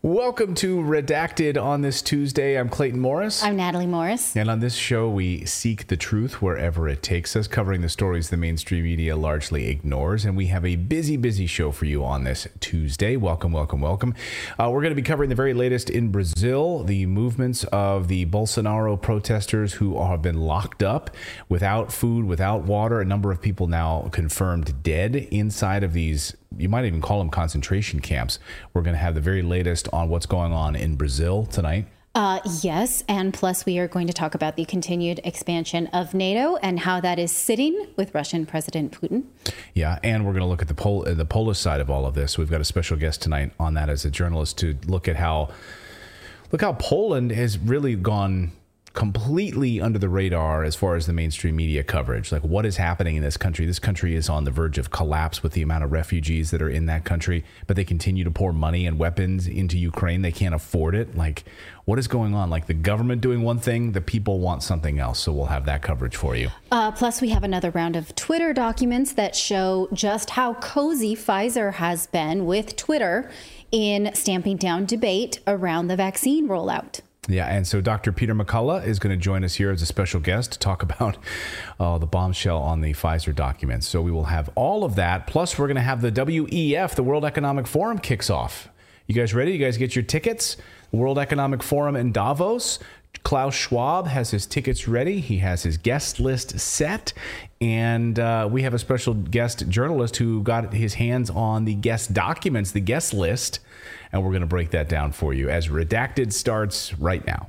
Welcome to Redacted on this Tuesday. I'm Clayton Morris. I'm Natalie Morris. And on this show, we seek the truth wherever it takes us, covering the stories the mainstream media largely ignores. And we have a busy show for you on this Tuesday. Welcome. We're going to be covering the very latest in Brazil, the movements of the Bolsonaro protesters who have been locked up without food, without water. A number of people now confirmed dead inside of these, you might even call them concentration camps. We're going to have the very latest on what's going on in Brazil tonight. Yes, and plus we are going to talk about the continued expansion of NATO and how that is sitting with Russian President Putin. Yeah, and we're going to look at the Polish side of all of this. We've got a special guest tonight on that as a journalist to look how Poland has really gone completely under the radar as far as the mainstream media coverage. Like, what is happening in this country? This country is on the verge of collapse with the amount of refugees that are in that country, but they continue to pour money and weapons into Ukraine. They can't afford it. Like, what is going on? Like, the government doing one thing, the people want something else. So we'll have that coverage for you. Plus, we have another round of Twitter documents that show just how cozy Pfizer has been with Twitter in stamping down debate around the vaccine rollout. Yeah, and so Dr. Peter McCullough is going to join us here as a special guest to talk about the bombshell on the Pfizer documents. So we will have all of that. Plus, we're going to have the WEF, the World Economic Forum, kicks off. You guys ready? You guys get your tickets? The World Economic Forum in Davos. Klaus Schwab has his tickets ready. He has his guest list set. And we have a special guest journalist who got his hands on the guest documents, the guest list. And we're going to break that down for you as Redacted starts right now.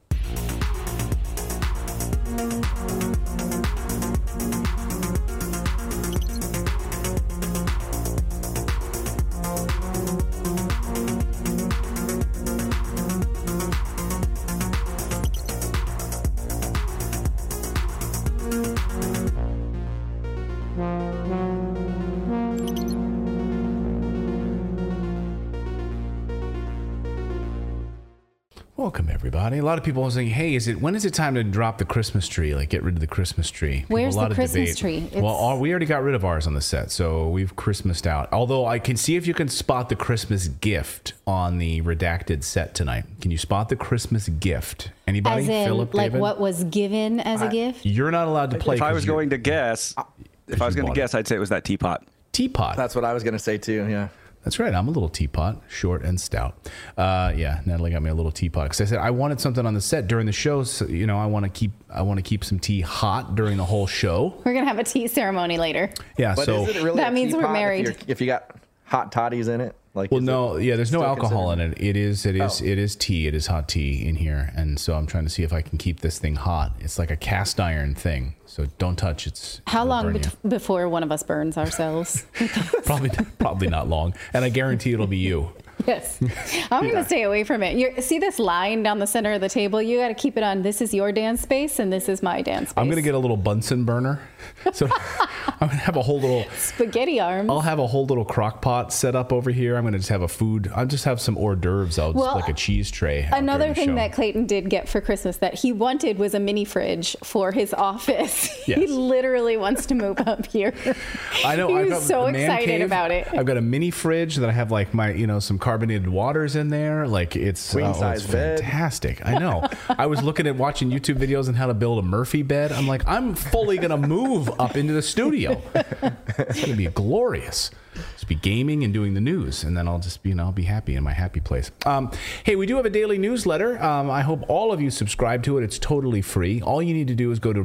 Welcome, everybody. A lot of people are saying, hey, when is it time to drop the Christmas tree? Like, get rid of the Christmas tree. Where's the Christmas tree? Well, we already got rid of ours on the set, so we've Christmased out. Although I can see if you can spot the Christmas gift on the Redacted set tonight. Can you spot the Christmas gift? Anybody? As in, Philip, like, David? what was given as a gift? You're not allowed to play. If I was going to guess, I'd say it was that teapot. Teapot. That's what I was going to say, too, yeah. That's right. I'm a little teapot, short and stout. Yeah, Natalie got me a little teapot because I said I wanted something on the set during the show. So, I want to keep some tea hot during the whole show. We're gonna have a tea ceremony later. Yeah, but so is it really that means we're married. If you got hot toddies in it, like, well, no, yeah, there's no alcohol in it. It is tea. It is hot tea in here, and so I'm trying to see if I can keep this thing hot. It's like a cast iron thing, so don't touch it. How long before one of us burns ourselves? Probably not long, and I guarantee it'll be you. Yes. I'm going to stay away from it. See this line down the center of the table? You got to keep it on. This is your dance space and this is my dance space. I'm going to get a little Bunsen burner. So I'm going to have a whole little spaghetti arms. I'll have a whole little crock pot set up over here. I'm going to just have I'll just have some hors d'oeuvres. Just like a cheese tray. Another thing that Clayton did get for Christmas that he wanted was a mini fridge for his office. Yes. He literally wants to move up here. I know. He was so excited about it. I've got a mini fridge that I have like my, some carbonated waters in there. Like it's queen size bed. Fantastic. I know. I was looking at watching YouTube videos on how to build a Murphy bed. I'm like, I'm fully going to move up into the studio. It's going to be glorious. Just be gaming and doing the news, and then I'll just be, I'll be happy in my happy place. Hey, we do have a daily newsletter. I hope all of you subscribe to it. It's totally free. All you need to do is go to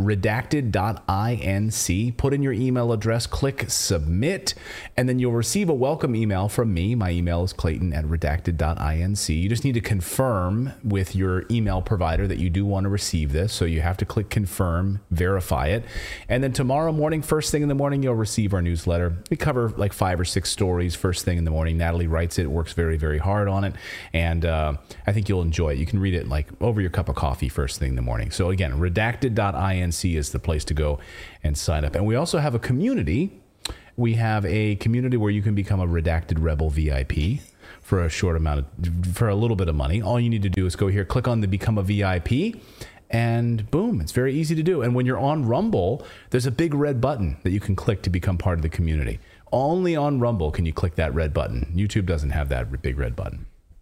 redacted.inc, put in your email address, click submit, and then you'll receive a welcome email from me. My email is clayton@redacted.inc. You just need to confirm with your email provider that you do want to receive this. So you have to click confirm, verify it, and then tomorrow morning, first thing in the morning, you'll receive our newsletter. We cover like 5 or 6 stories first thing in the morning. Natalie writes it, works very, very hard on it. And I think you'll enjoy it. You can read it like over your cup of coffee first thing in the morning. So again, redacted.inc is the place to go and sign up. And we also have a community. We have a community where you can become a Redacted Rebel VIP for a for a little bit of money. All you need to do is go here, click on the Become a VIP, and boom, it's very easy to do. And when you're on Rumble, there's a big red button that you can click to become part of the community. Only on Rumble can you click that red button. YouTube doesn't have that big red button.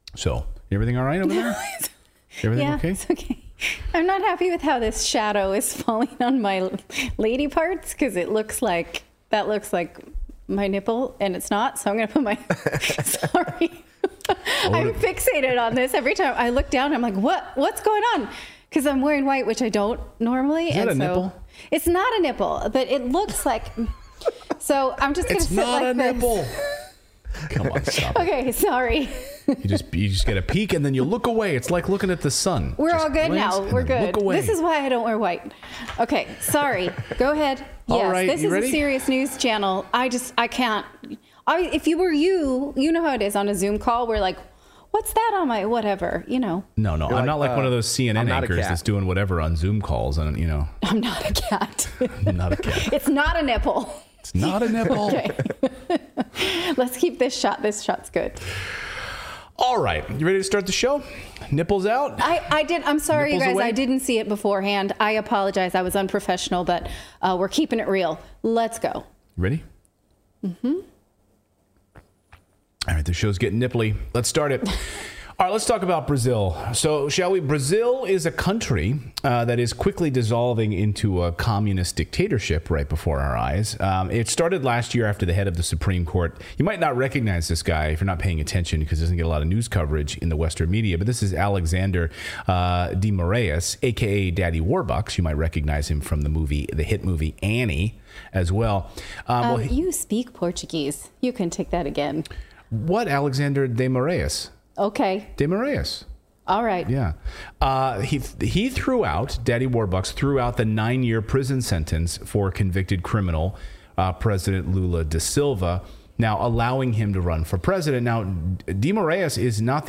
So, everything all right over there? Everything Yeah, okay? it's okay. I'm not happy with how this shadow is falling on my lady parts because that looks like my nipple and it's not. So I'm going to put my, sorry. I'm fixated on this every time I look down. I'm like, what's going on? Because I'm wearing white, which I don't normally. Is that a nipple? It's not a nipple, but it looks like, so I'm just going to sit like this. It's not a nipple. Come on, stop it. Okay, sorry. You just get a peek and then you look away. It's like looking at the sun. We're Just all good glance now. and We're then good. Look away. This is why I don't wear white. Okay, sorry. Go ahead. All Yes, right, this you is ready? a serious news channel. I can't. If you were you know how it is on a Zoom call. We're like, what's that on my whatever, No, You're I'm like, not like one of those CNN I'm not a anchors cat. that's doing whatever on Zoom calls and, I'm not a cat. I'm not a cat. It's not a nipple. It's not a nipple. Okay. Let's keep this shot. This shot's good. All right. You ready to start the show? Nipples out? I did. I'm sorry, Nipples you guys. away? I didn't see it beforehand. I apologize. I was unprofessional, but we're keeping it real. Let's go. Ready? Mm-hmm. All right, the show's getting nipply. Let's start it. All right, let's talk about Brazil. So, shall we? Brazil is a country that is quickly dissolving into a communist dictatorship right before our eyes. It started last year after the head of the Supreme Court. You might not recognize this guy if you're not paying attention because he doesn't get a lot of news coverage in the Western media, but this is Alexander de Moraes, a.k.a. Daddy Warbucks. You might recognize him from the hit movie Annie as well. You speak Portuguese. You can take that again. What Alexander de Moraes? Okay. De Moraes. All right. Yeah. He threw out, Daddy Warbucks threw out the 9-year prison sentence for convicted criminal President Lula da Silva, now allowing him to run for president. Now, de Moraes is not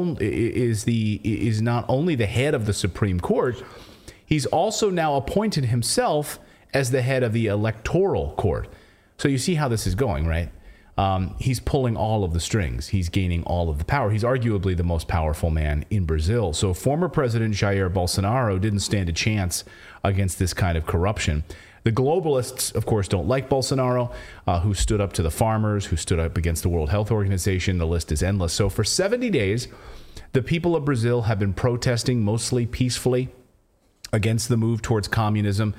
only the head of the Supreme Court, he's also now appointed himself as the head of the Electoral Court. So you see how this is going, right? He's pulling all of the strings. He's gaining all of the power. He's arguably the most powerful man in Brazil. So former President Jair Bolsonaro didn't stand a chance against this kind of corruption. The globalists, of course, don't like Bolsonaro, who stood up to the farmers, who stood up against the World Health Organization. The list is endless. So for 70 days, the people of Brazil have been protesting mostly peacefully against the move towards communism.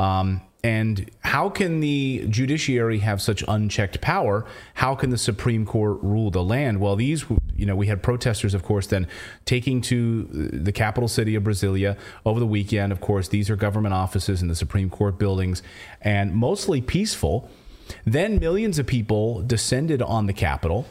And how can the judiciary have such unchecked power? How can the Supreme Court rule the land? Well, we had protesters, of course, then taking to the capital city of Brasilia over the weekend. Of course, these are government offices in the Supreme Court buildings, and mostly peaceful. Then millions of people descended on the Capitol,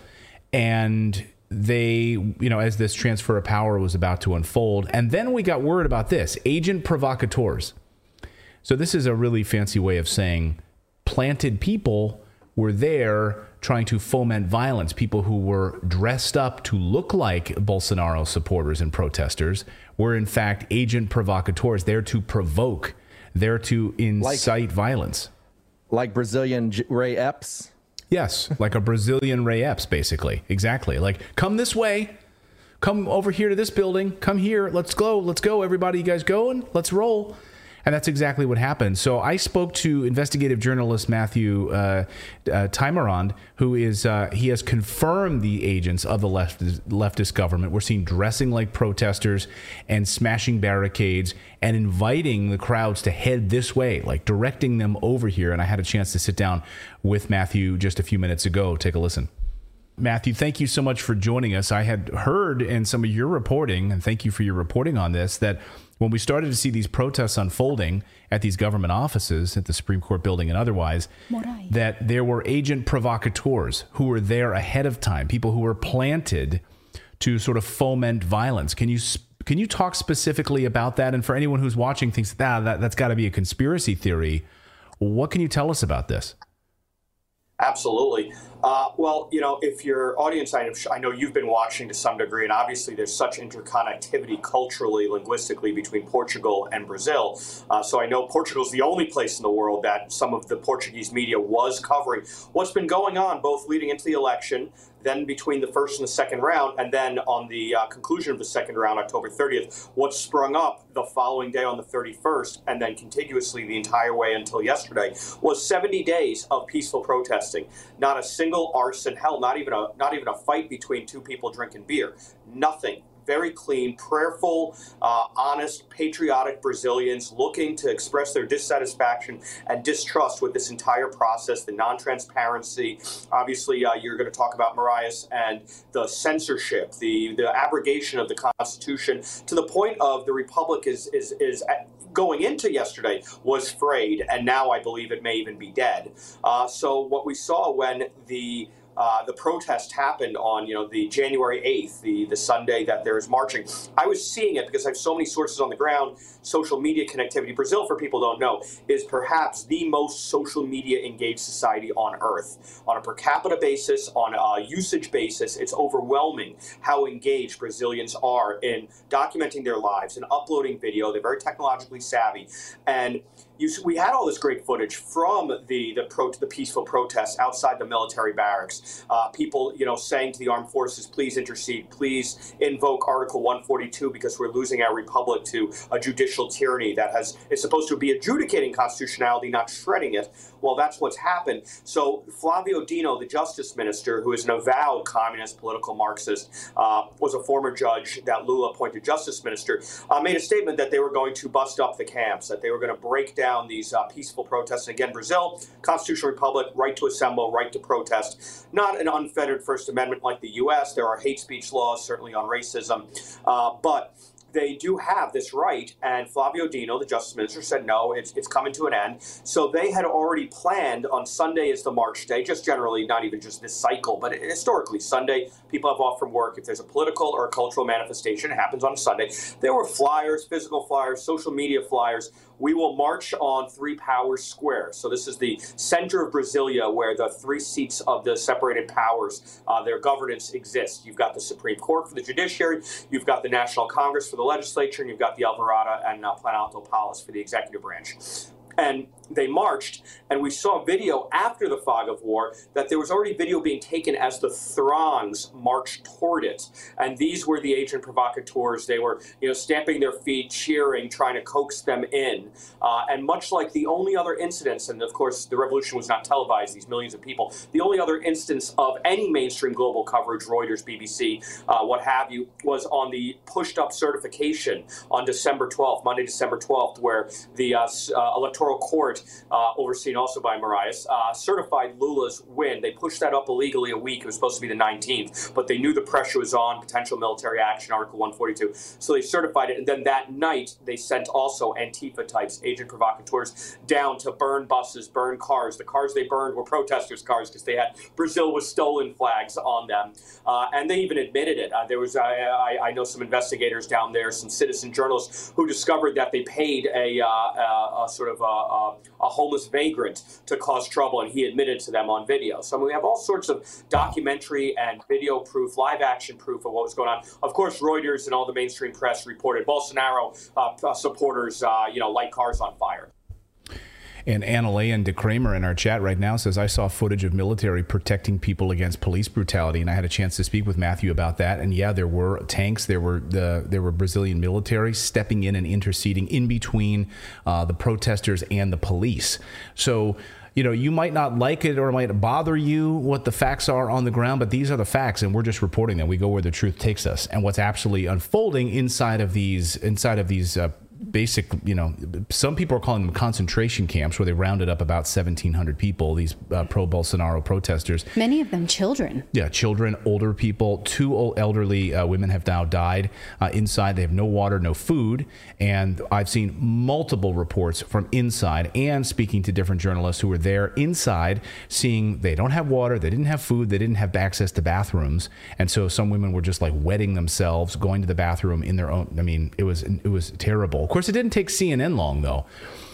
and they, as this transfer of power was about to unfold. And then we got word about this, agent provocateurs. So this is a really fancy way of saying planted people were there trying to foment violence. People who were dressed up to look like Bolsonaro supporters and protesters were in fact agent provocateurs, there to provoke, there to incite violence. Like Brazilian Ray Epps? Yes, like a Brazilian Ray Epps, basically. Exactly. Like, come this way. Come over here to this building. Come here. Let's go. Everybody, you guys going? Let's roll. And that's exactly what happened. So I spoke to investigative journalist Matthew Timerand, who is he has confirmed the agents of the leftist government were seen dressing like protesters and smashing barricades and inviting the crowds to head this way, like directing them over here. And I had a chance to sit down with Matthew just a few minutes ago. Take a listen. Matthew, thank you so much for joining us. I had heard in some of your reporting, and thank you for your reporting on this, that when we started to see these protests unfolding at these government offices, at the Supreme Court building and otherwise, that there were agent provocateurs who were there ahead of time, people who were planted to sort of foment violence. Can you talk specifically about that? And for anyone who's watching thinks that's got to be a conspiracy theory, what can you tell us about this? Absolutely. Well, if your audience, I know you've been watching to some degree, and obviously there's such interconnectivity culturally, linguistically between Portugal and Brazil. So I know Portugal is the only place in the world that some of the Portuguese media was covering what's been going on, both leading into the election, then between the first and the second round, and then on the conclusion of the second round, October 30th, what sprung up the following day on the 31st, and then contiguously the entire way until yesterday, was 70 days of peaceful protesting. Not a single single arson, hell, not even a fight between two people drinking beer. Nothing. Very clean, prayerful, honest, patriotic Brazilians looking to express their dissatisfaction and distrust with this entire process, the non-transparency. Obviously, you're going to talk about Moraes and the censorship, the abrogation of the Constitution, to the point of the Republic is going into yesterday was frayed, and now I believe it may even be dead. So what we saw when the protest happened on, the January 8th, the Sunday that there is marching. I was seeing it because I have so many sources on the ground. Social media connectivity. Brazil, for people who don't know, is perhaps the most social media engaged society on earth. On a per capita basis, on a usage basis, it's overwhelming how engaged Brazilians are in documenting their lives and uploading video. They're very technologically savvy. And we had all this great footage from the peaceful protests outside the military barracks. People, saying to the armed forces, please intercede, please invoke Article 142 because we're losing our republic to a judicial tyranny that is supposed to be adjudicating constitutionality, not shredding it. Well, that's what's happened. So Flavio Dino, the justice minister, who is an avowed communist political Marxist, was a former judge that Lula appointed justice minister, made a statement that they were going to bust up the camps, that they were going to break down these peaceful protests. And again, Brazil, constitutional republic, right to assemble, right to protest, not an unfettered First Amendment like the U.S. There are hate speech laws, certainly on racism, but they do have this right, and Flavio Dino, the justice minister, said no, it's coming to an end. So they had already planned on Sunday is the march day, just generally, not even just this cycle, but historically, Sunday, people have off from work. If there's a political or a cultural manifestation, it happens on Sunday. There were flyers, physical flyers, social media flyers. We will march on Three Powers Square. So this is the center of Brasilia where the three seats of the separated powers, their governance exists. You've got the Supreme Court for the judiciary, you've got the National Congress for the legislature, and you've got the Alvorada and Planalto Palace for the executive branch. And they marched, and we saw video after the fog of war that there was already video being taken as the throngs marched toward it. And these were the agent provocateurs. They were, stamping their feet, cheering, trying to coax them in. And much like the only other incidents, and of course the revolution was not televised, these millions of people, the only other instance of any mainstream global coverage, Reuters, BBC, what have you, was on the pushed up certification on December 12th, Monday, December 12th, where the electoral court, overseen also by Moraes, certified Lula's win. They pushed that up illegally a week. It was supposed to be the 19th, but they knew the pressure was on, potential military action, Article 142. So they certified it, and then that night they sent also Antifa types, agent provocateurs, down to burn buses, burn cars. The cars they burned were protesters' cars because they had Brazil with stolen flags on them, and they even admitted it. There was, I know some investigators down there, some citizen journalists who discovered that they paid a sort of a homeless vagrant to cause trouble, and he admitted to them on video. So we have all sorts of documentary and video proof, live action proof of what was going on. Of course, Reuters and all the mainstream press reported Bolsonaro supporters, light cars on fire. And Annaleigh de Kramer in our chat right now says, I saw footage of military protecting people against police brutality, and I had a chance to speak with Matthew about that. And yeah, there were tanks, there were Brazilian military stepping in and interceding in between the protesters and the police. So, you might not like it or it might bother you what the facts are on the ground, but these are the facts, and we're just reporting them. We go where the truth takes us, and what's actually unfolding inside of these basic, some people are calling them concentration camps, where they rounded up about 1,700 people, these pro-Bolsonaro protesters. Many of them children. Yeah, children, older people. 2 elderly women have now died inside. They have no water, no food. And I've seen multiple reports from inside and speaking to different journalists who were there inside, seeing they don't have water, they didn't have food, they didn't have access to bathrooms. And so some women were just like wetting themselves, going to the bathroom in their own. I mean, it was terrible. Of course, it didn't take CNN long, though,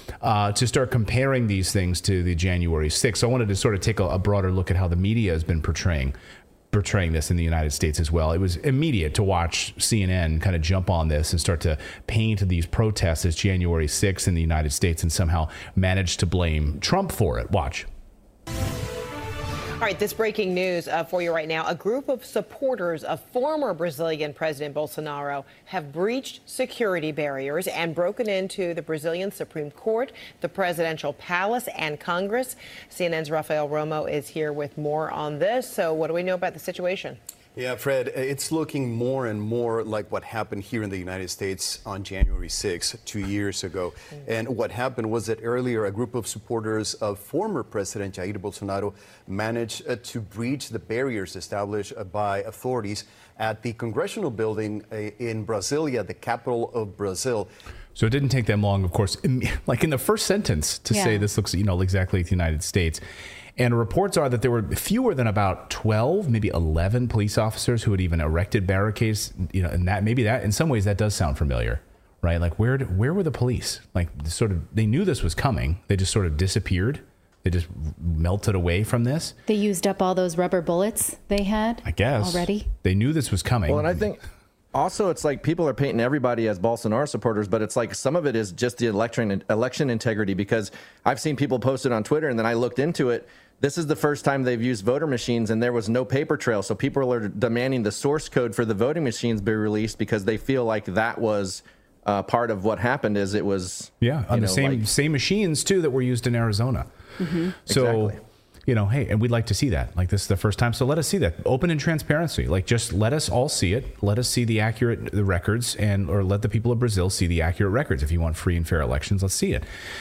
to start comparing these things to the January 6th. So I wanted to sort of take a broader look at how the media has been portraying this in the United States as well. It was immediate to watch CNN kind of jump on this and start to paint these protests as January 6th in the United States and somehow manage to blame Trump for it. Watch. All right, this breaking news for you right now. A group of supporters of former Brazilian President Bolsonaro have breached security barriers and broken into the Brazilian Supreme Court, the presidential palace, and Congress. CNN's Rafael Romo is here with more on this. So what do we know about the situation? Yeah, Fred, it's looking more and more like what happened here in the United States on January 6th, 2 years ago. And what happened was that earlier a group of supporters of former President Jair Bolsonaro managed to breach the barriers established by authorities at the congressional building in Brasilia, the capital of Brazil. So it didn't take them long, of course, like in the first sentence to say this looks, exactly like the United States. And reports are that there were fewer than about 12, maybe 11 police officers who had even erected barricades, and that in some ways that does sound familiar, right? Like where were the police? Like they knew this was coming. They just sort of disappeared. They just melted away from this. They used up all those rubber bullets they had, I guess, already. They knew this was coming. Well, and I think also it's like people are painting everybody as Bolsonaro supporters, but it's like some of it is just the election integrity, because I've seen people post it on Twitter and then I looked into it. This is the first time they've used voter machines and there was no paper trail. So people are demanding the source code for the voting machines be released because they feel like that was part of what happened. Is it was on the same machines too that were used in Arizona. Mm-hmm. So exactly. Hey, and we'd like to see that. Like this is the first time, so let us see that. Open and transparency. Like just let us all see it. Let us see the records, or let the people of Brazil see the accurate records. If you want free and fair elections, let's see it.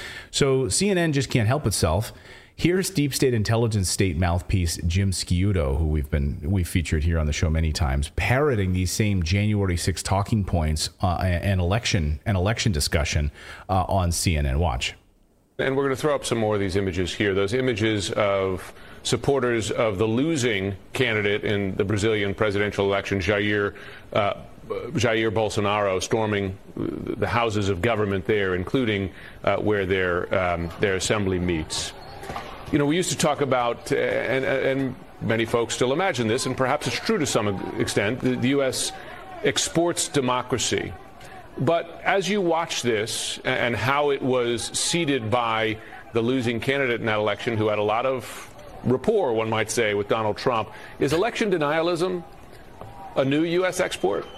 So CNN just can't help itself. Here's Deep State Intelligence State mouthpiece Jim Sciutto, who we've featured here on the show many times, parroting these same January 6 talking points and election discussion on CNN. Watch. And we're going to throw up some more of these images here. Those images of supporters of the losing candidate in the Brazilian presidential election, Jair Bolsonaro, storming the houses of government there, including where their assembly meets. We used to talk about, and many folks still imagine this, and perhaps it's true to some extent, the U.S. exports democracy. But as you watch this and how it was seeded by the losing candidate in that election, who had a lot of rapport, one might say, with Donald Trump, is election denialism a new U.S. export?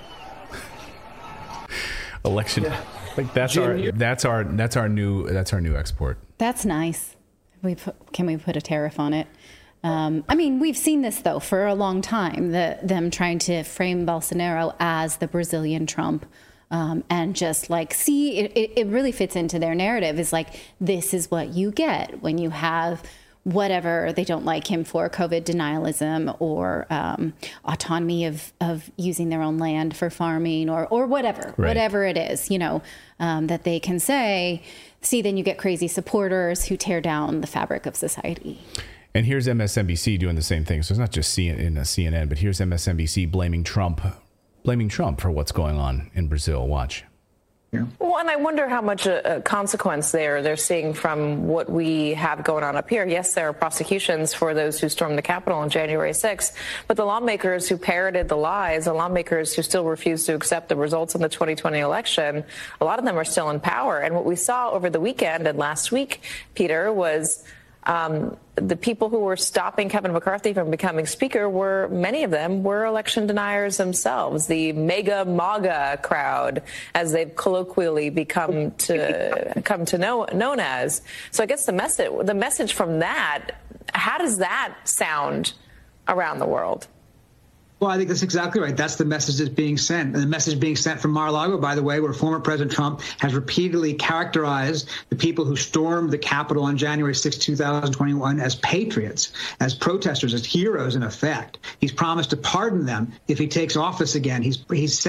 Election, like that's our new export. That's nice. Can we put a tariff on it? We've seen this, though, for a long time, them trying to frame Bolsonaro as the Brazilian Trump, and just it really fits into their narrative. Is like, this is what you get when you have whatever they don't like him for, COVID denialism or autonomy of using their own land for farming or whatever, right. Whatever it is, that they can say. See, then you get crazy supporters who tear down the fabric of society. And here's MSNBC doing the same thing. So it's not just CNN, but here's MSNBC blaming Trump for what's going on in Brazil. Watch. Yeah. Well, and I wonder how much consequence they're seeing from what we have going on up here. Yes, there are prosecutions for those who stormed the Capitol on January 6th, but the lawmakers who parroted the lies, the lawmakers who still refuse to accept the results in the 2020 election, a lot of them are still in power. And what we saw over the weekend and last week, Peter, was the people who were stopping Kevin McCarthy from becoming speaker many of them were election deniers themselves. The mega MAGA crowd, as they've colloquially come to known as. So I guess the message from that, how does that sound around the world? Well, I think that's exactly right. That's the message that's being sent. And the message being sent from Mar-a-Lago, by the way, where former President Trump has repeatedly characterized the people who stormed the Capitol on January 6, 2021 as patriots, as protesters, as heroes, in effect. He's promised to pardon them if he takes office again. He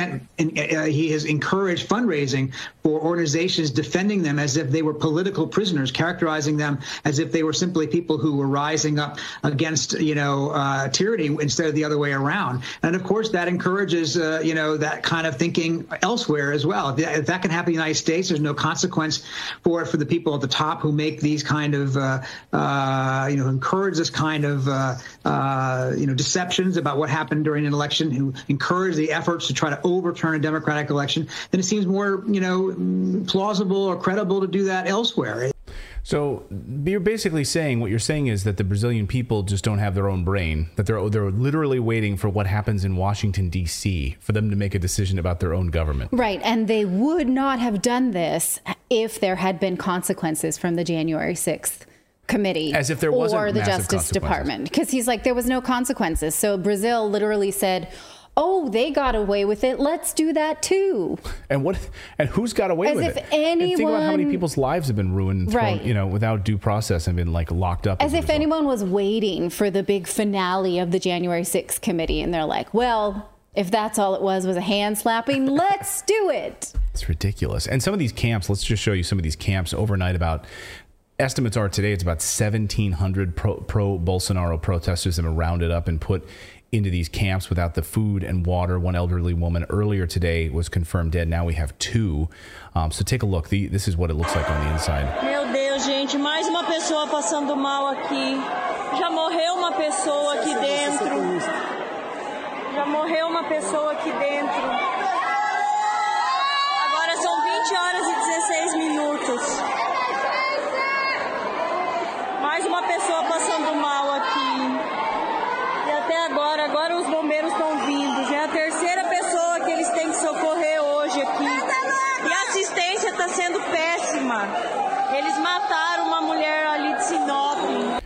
has encouraged fundraising for organizations defending them as if they were political prisoners, characterizing them as if they were simply people who were rising up against, tyranny instead of the other way around. And of course, that encourages, that kind of thinking elsewhere as well. If that can happen in the United States, there's no consequence for it for the people at the top who make these kind of, encourage this kind of, deceptions about what happened during an election, who encourage the efforts to try to overturn a democratic election. Then it seems more, plausible or credible to do that elsewhere. So you're basically saying, what you're saying is that the Brazilian people just don't have their own brain, that they're literally waiting for what happens in Washington, D.C. for them to make a decision about their own government. Right. And they would not have done this if there had been consequences from the January 6th committee. As if there wasn't or the Justice Department. Because he's like, there was no consequences. So Brazil literally said, oh, they got away with it. Let's do that too. And who's got away with it? As if anyone... And think about how many people's lives have been ruined, right. Without due process and been like locked up. As if anyone was waiting for the big finale of the January 6th committee, and they're like, well, if that's all it was a hand slapping, let's do it. It's ridiculous. And some of these camps, let's just show you some of these camps overnight. Estimates are today it's about 1,700 pro-Bolsonaro protesters have been rounded up and put into these camps without the food and water. One elderly woman earlier today was confirmed dead. Now we have 2. So take a look. This is what it looks like on the inside. Meu Deus, gente, mais uma pessoa passando mal aqui. Já morreu uma pessoa aqui dentro. Já morreu uma pessoa aqui dentro. Agora são 20 horas e 16 minutos. Mais uma pessoa passando mal aqui. E até agora os bombeiros estão vindo. Já é a terceira pessoa que eles têm que socorrer hoje aqui. E a assistência está sendo péssima. Eles mataram uma mulher ali de Sinop.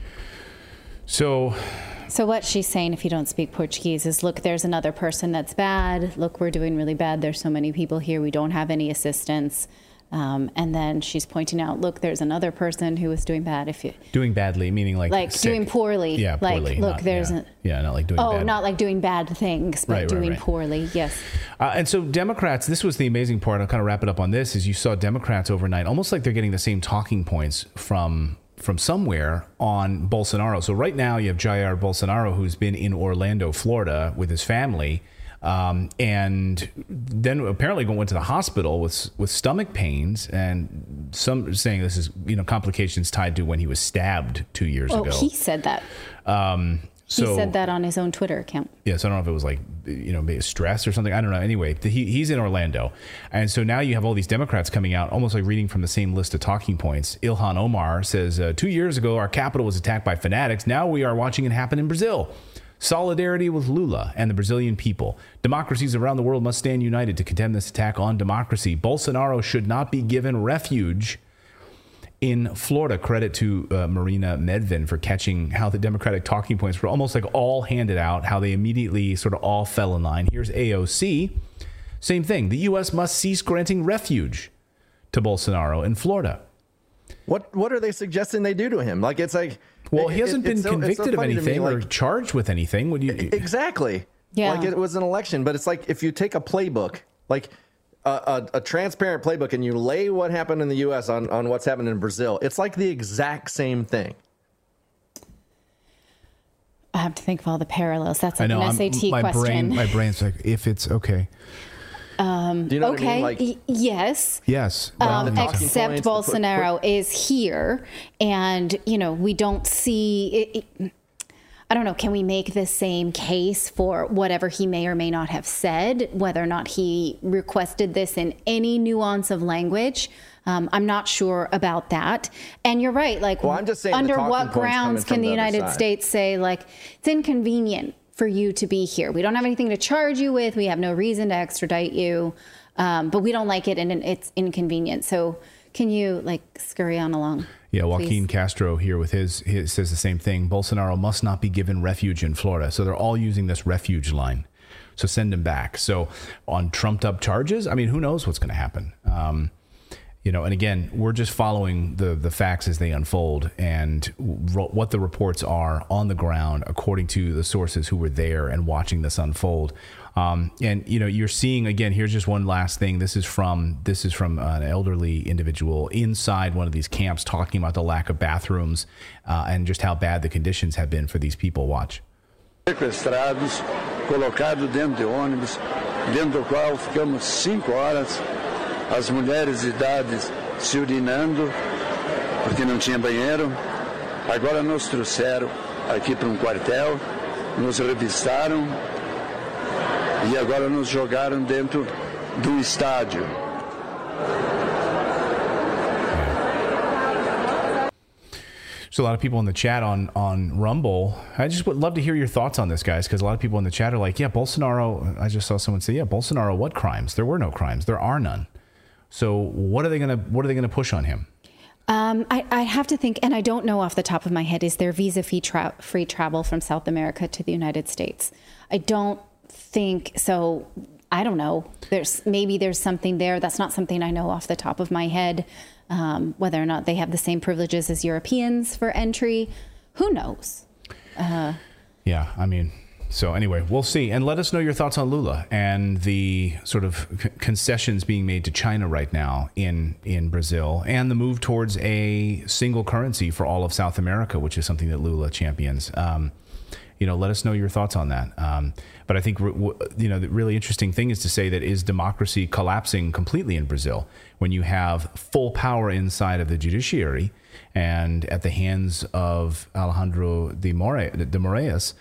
So what she's saying, if you don't speak Portuguese, is, look, there's another person that's bad. Look, we're doing really bad. There's so many people here. We don't have any assistance. And then she's pointing out, look, there's another person who is doing bad. Doing badly, meaning like sick. Doing poorly. Yeah, poorly. Like, look, there's not like doing bad. Oh, not like doing bad things, but doing poorly. Yes. And so Democrats, this was the amazing part. I'll kind of wrap it up on this. Is you saw Democrats overnight, almost like they're getting the same talking points from somewhere on Bolsonaro. So right now you have Jair Bolsonaro, who's been in Orlando, Florida, with his family. And then apparently went to the hospital with stomach pains, and some saying this is complications tied to when he was stabbed 2 years ago. Oh, he said that. He said that on his own Twitter account. Yeah, so I don't know if it was like stress or something. I don't know. Anyway, he's in Orlando, and so now you have all these Democrats coming out, almost like reading from the same list of talking points. Ilhan Omar says 2 years ago our capital was attacked by fanatics. Now we are watching it happen in Brazil. Solidarity with Lula and the Brazilian people. Democracies around the world must stand united to condemn this attack on democracy. Bolsonaro should not be given refuge in Florida. Credit to Marina Medvin for catching how the Democratic talking points were almost like all handed out, how they immediately sort of all fell in line. Here's AOC. Same thing. The U.S. must cease granting refuge to Bolsonaro in Florida. What are they suggesting they do to him? Like, it's like... Well, he hasn't been convicted of anything or charged with anything. Would you? Exactly. Yeah. Like, it was an election, but it's like if you take a playbook, like a transparent playbook, and you lay what happened in the U.S. on what's happened in Brazil, it's like the exact same thing. I have to think of all the parallels. That's like an SAT question. My brain's like, if it's okay. Do you know what I mean? Like, yes. Well, except Bolsonaro is here, and we don't see it. I don't know. Can we make the same case for whatever he may or may not have said, whether or not he requested this in any nuance of language? I'm not sure about that. And you're right. Like, well, I'm just saying, under what grounds can the United States say, like, it's inconvenient for you to be here? We don't have anything to charge you with. We have no reason to extradite you, but we don't like it, and it's inconvenient. So can you scurry on along? Yeah, Joaquin Castro here with his says the same thing. Bolsonaro must not be given refuge in Florida. So they're all using this refuge line. So send him back. So on trumped up charges, I mean, who knows what's going to happen? And again, we're just following the facts as they unfold and what the reports are on the ground, according to the sources who were there and watching this unfold. You're seeing, again, here's just one last thing. This is from an elderly individual inside one of these camps talking about the lack of bathrooms and just how bad the conditions have been for these people. Watch. Sequestrados, colocados dentro de ônibus, dentro do qual ficamos 5 horas. As mulheres de idade se urinando, porque não tinha banheiro. Agora nos trouxeram aqui para quartel, nos revistaram e agora nos jogaram dentro do estádio. So a lot of people in the chat on Rumble, I just would love to hear your thoughts on this, guys, because a lot of people in the chat are like, yeah, Bolsonaro, I just saw someone say, yeah, Bolsonaro, what crimes? There were no crimes. There are none. So what are they gonna push on him? I have to think, and I don't know off the top of my head, is there visa-free travel from South America to the United States? I don't think so. I don't know. Maybe there's something there. That's not something I know off the top of my head. Whether or not they have the same privileges as Europeans for entry, who knows? Yeah, I mean, so anyway, we'll see. And let us know your thoughts on Lula and the sort of concessions being made to China right now in Brazil, and the move towards a single currency for all of South America, which is something that Lula champions. Let us know your thoughts on that. But I think, the really interesting thing is to say that is democracy collapsing completely in Brazil when you have full power inside of the judiciary and at the hands of Alejandro de Moraes,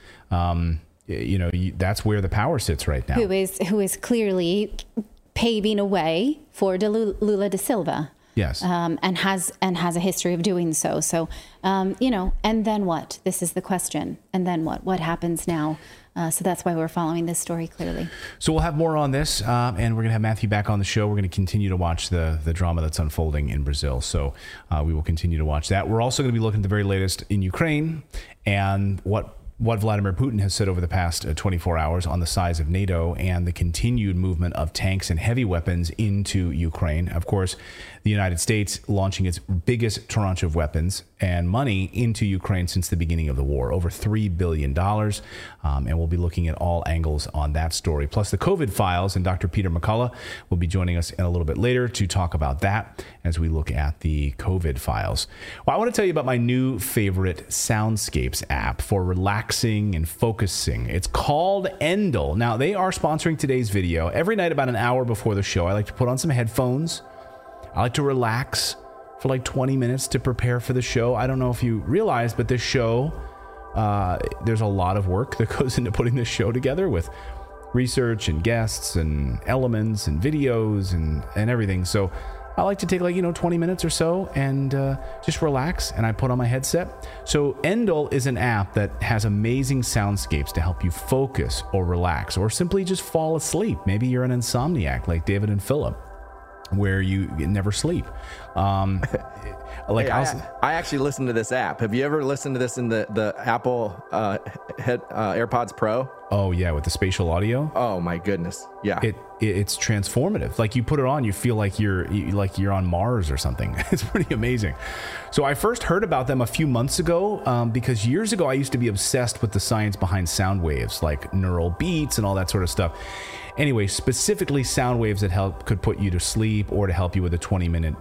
that's where the power sits right now. Who is clearly paving a way for Lula da Silva. Yes. And has a history of doing so. So, and then what? This is the question. And then what? What happens now? So that's why we're following this story clearly. So we'll have more on this, and we're going to have Matthew back on the show. We're going to continue to watch the drama that's unfolding in Brazil. So we will continue to watch that. We're also going to be looking at the very latest in Ukraine and what Vladimir Putin has said over the past 24 hours on the size of NATO and the continued movement of tanks and heavy weapons into Ukraine. Of course, the United States launching its biggest tranche of weapons and money into Ukraine since the beginning of the war, over $3 billion. And we'll be looking at all angles on that story, plus the COVID files. And Dr. Peter McCullough will be joining us in a little bit later to talk about that as we look at the COVID files. Well, I want to tell you about my new favorite Soundscapes app for relaxing and focusing. It's called Endel. Now, they are sponsoring today's video. Every night about an hour before the show, I like to put on some headphones. I like to relax for like 20 minutes to prepare for the show. I don't know if you realize, but this show, there's a lot of work that goes into putting this show together with research and guests and elements and videos and everything. So I like to take 20 minutes or so and just relax, and I put on my headset. So Endel is an app that has amazing soundscapes to help you focus or relax or simply just fall asleep. Maybe you're an insomniac like David and Philip, where you never sleep. I actually listen to this app. Have you ever listened to this in the Apple AirPods Pro? Oh yeah, with the spatial audio. Oh my goodness, yeah. It's transformative. Like you put it on, you feel like you're on Mars or something. It's pretty amazing. So I first heard about them a few months ago because years ago I used to be obsessed with the science behind sound waves, like neural beats and all that sort of stuff. Anyway, specifically sound waves that could put you to sleep or to help you with a 20-minute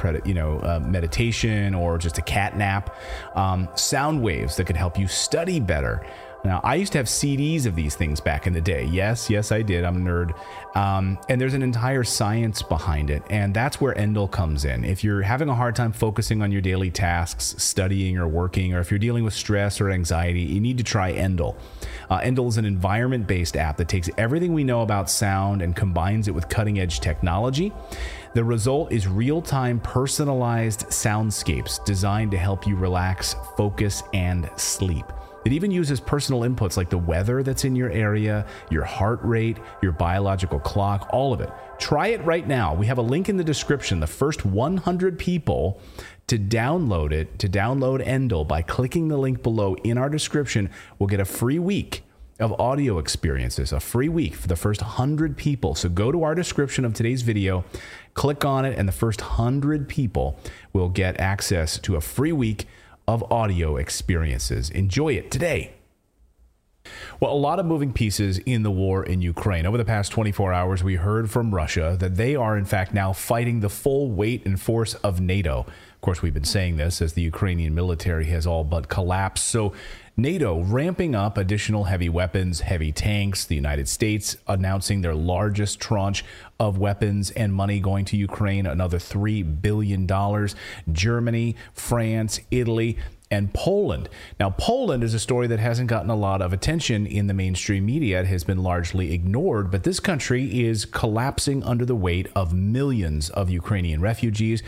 meditation or just a cat nap. Sound waves that could help you study better. Now, I used to have CDs of these things back in the day. Yes, I did. I'm a nerd. And there's an entire science behind it. And that's where Endel comes in. If you're having a hard time focusing on your daily tasks, studying or working, or if you're dealing with stress or anxiety, you need to try Endel. Endel is an environment-based app that takes everything we know about sound and combines it with cutting-edge technology. The result is real-time personalized soundscapes designed to help you relax, focus, and sleep. It even uses personal inputs like the weather that's in your area, your heart rate, your biological clock, all of it. Try it right now. We have a link in the description. The first 100 people to download Endel by clicking the link below in our description will get a free week of audio experiences, a free week for the first 100 people. So go to our description of today's video, click on it, and the first 100 people will get access to a free week of audio experiences. Enjoy it today. Well, a lot of moving pieces in the war in Ukraine. Over the past 24 hours, we heard from Russia that they are, in fact, now fighting the full weight and force of NATO. Of course, we've been saying this as the Ukrainian military has all but collapsed. So NATO ramping up additional heavy weapons, heavy tanks, the United States announcing their largest tranche of weapons and money going to Ukraine, another $3 billion. Germany, France, Italy, and Poland. Now, Poland is a story that hasn't gotten a lot of attention in the mainstream media. It has been largely ignored, but this country is collapsing under the weight of millions of Ukrainian refugees.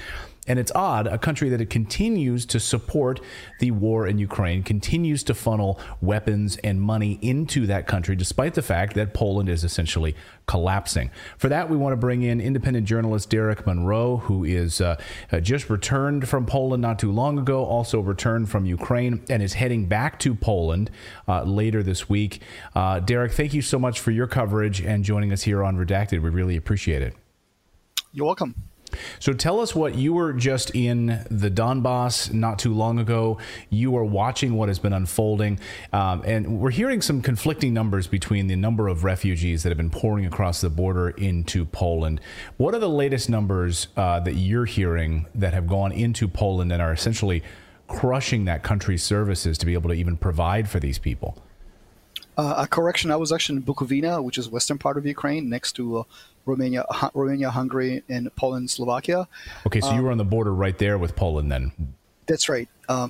And it's odd, a country that it continues to support the war in Ukraine, continues to funnel weapons and money into that country, despite the fact that Poland is essentially collapsing. For that, we want to bring in independent journalist Derek Monroe, who is just returned from Poland not too long ago, also returned from Ukraine, and is heading back to Poland later this week. Derek, thank you so much for your coverage and joining us here on Redacted. We really appreciate it. You're welcome. So tell us what you were just in the Donbass not too long ago. You were watching what has been unfolding, and we're hearing some conflicting numbers between the number of refugees that have been pouring across the border into Poland. What are the latest numbers that you're hearing that have gone into Poland and are essentially crushing that country's services to be able to even provide for these people? A correction, I was actually in Bukovina, which is western part of Ukraine, next to Romania, Hungary, and Poland, Slovakia. Okay, so you were on the border right there with Poland then. That's right.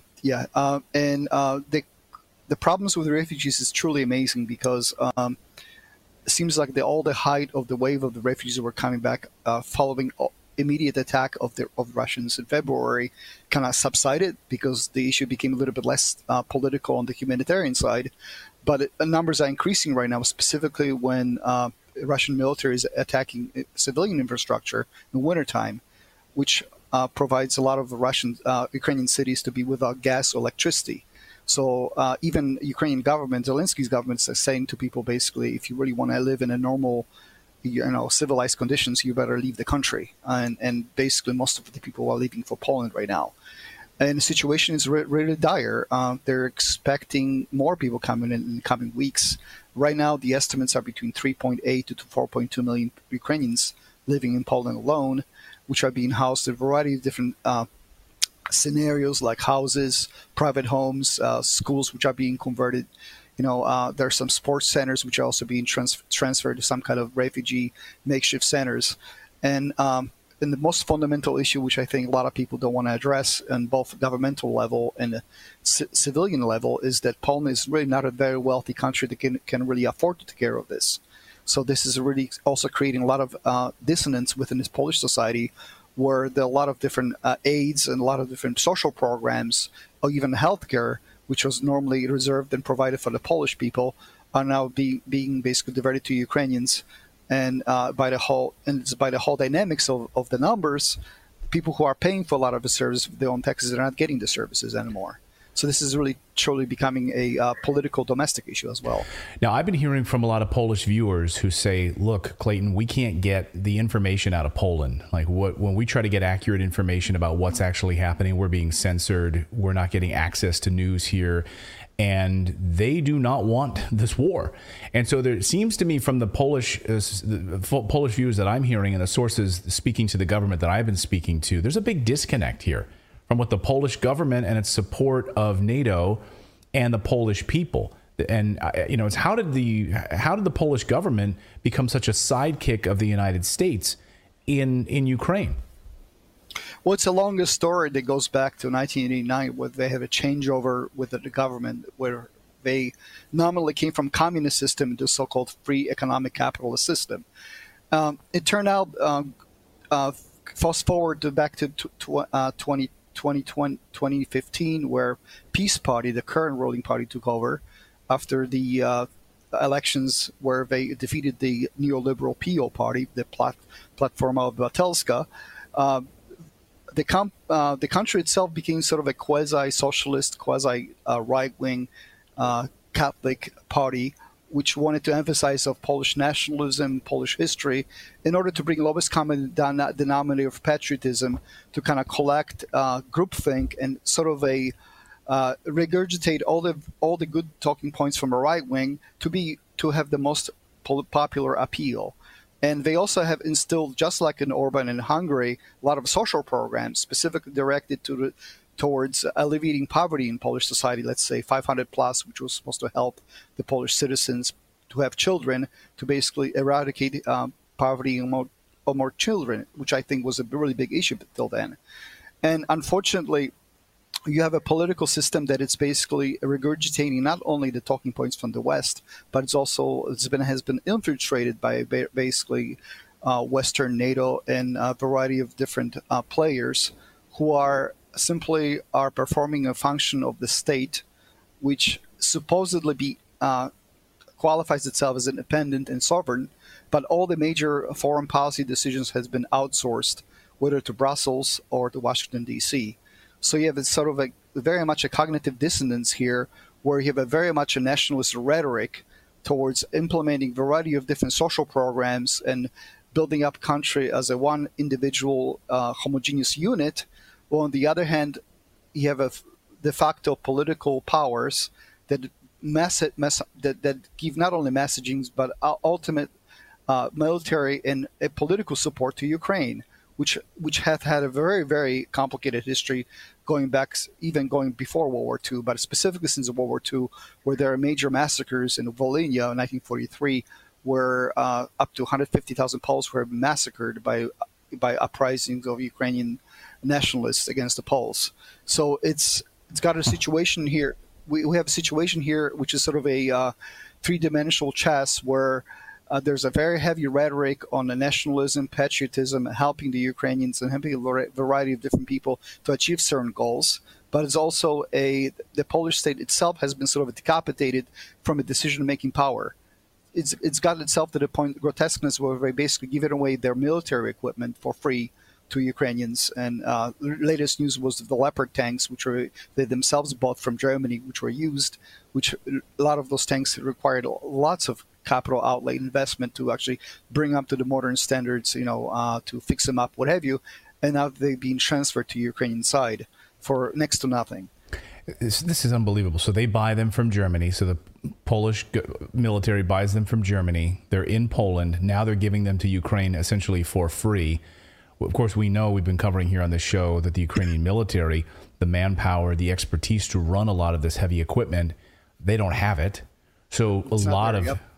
The problems with the refugees is truly amazing because it seems like all the height of the wave of the refugees that were coming back following immediate attack of Russians in February kind of subsided because the issue became a little bit less political on the humanitarian side. But numbers are increasing right now, specifically when Russian military is attacking civilian infrastructure in wintertime, which provides a lot of Ukrainian cities to be without gas or electricity. So even Ukrainian government, Zelensky's government, is saying to people basically, if you really want to live in a normal, civilized conditions, you better leave the country. And basically most of the people are leaving for Poland right now. And the situation is really dire. They're expecting more people coming in the coming weeks. Right now, the estimates are between 3.8 to 4.2 million Ukrainians living in Poland alone, which are being housed in a variety of different scenarios like houses, private homes, schools which are being converted. There are some sports centers which are also being transferred to some kind of refugee makeshift centers. And the most fundamental issue, which I think a lot of people don't want to address on both governmental level and the civilian level, is that Poland is really not a very wealthy country that can really afford to take care of this. So this is really also creating a lot of dissonance within this Polish society, where there are a lot of different aids and a lot of different social programs, or even healthcare, which was normally reserved and provided for the Polish people, are now being basically diverted to Ukrainians. And by the whole dynamics of the numbers, people who are paying for a lot of the service with their own taxes are not getting the services anymore. So this is really truly becoming a political domestic issue as well. Now, I've been hearing from a lot of Polish viewers who say, look, Clayton, we can't get the information out of Poland. Like when we try to get accurate information about what's actually happening, we're being censored. We're not getting access to news here. And they do not want this war. And so there seems to me from the Polish views that I'm hearing and the sources speaking to the government that I've been speaking to, there's a big disconnect here from what the Polish government and its support of NATO and the Polish people. And it's how did the Polish government become such a sidekick of the United States in Ukraine? Well, it's a longer story that goes back to 1989, where they have a changeover with the government, where they nominally came from communist system to so-called free economic capitalist system. It turned out, fast forward back to 2015, where Peace Party, the current ruling party, took over after the elections where they defeated the neoliberal PO party, the platform of Batelska. The country itself became sort of a quasi-socialist, quasi-right-wing Catholic party, which wanted to emphasize of Polish nationalism, Polish history, in order to bring lowest common denominator of patriotism to kind of collect groupthink and sort of regurgitate all the good talking points from a right wing to have the most popular appeal. And they also have instilled, just like in Orban in Hungary, a lot of social programs specifically directed towards alleviating poverty in Polish society. Let's say 500 plus, which was supposed to help the Polish citizens to have children, to basically eradicate poverty among more children, which I think was a really big issue till then. And unfortunately, you have a political system that it's basically regurgitating not only the talking points from the West, but has been infiltrated by basically Western NATO and a variety of different players who are performing a function of the state, which supposedly qualifies itself as independent and sovereign, but all the major foreign policy decisions has been outsourced, whether to Brussels or to Washington, D.C. So you have sort of very much a cognitive dissonance here, where you have very much a nationalist rhetoric towards implementing a variety of different social programs and building up country as a one individual homogeneous unit. Well, on the other hand, you have de facto political powers that that give not only messagings but ultimate military and political support to Ukraine, which have had a very, very complicated history going before World War II, but specifically since World War II, where there are major massacres in Volhynia in 1943, where up to 150,000 Poles were massacred by uprisings of Ukrainian nationalists against the Poles. So it's got a situation here. We have a situation here which is sort of a three-dimensional chess where there's a very heavy rhetoric on the nationalism, patriotism, helping the Ukrainians and helping a variety of different people to achieve certain goals. But it's also the Polish state itself has been sort of decapitated from a decision-making power. It's got itself to the point of grotesqueness where they basically give away their military equipment for free to Ukrainians. And the latest news was the Leopard tanks, which they themselves bought from Germany, which were used, which a lot of those tanks required lots of capital outlay investment to actually bring up to the modern standards, to fix them up, what have you. And now they've been transferred to Ukrainian side for next to nothing. This is unbelievable. So they buy them from Germany. So the Polish military buys them from Germany. They're in Poland. Now they're giving them to Ukraine essentially for free. Of course, we know, we've been covering here on this show, that the Ukrainian military, the manpower, the expertise to run a lot of this heavy equipment, they don't have it. So a lot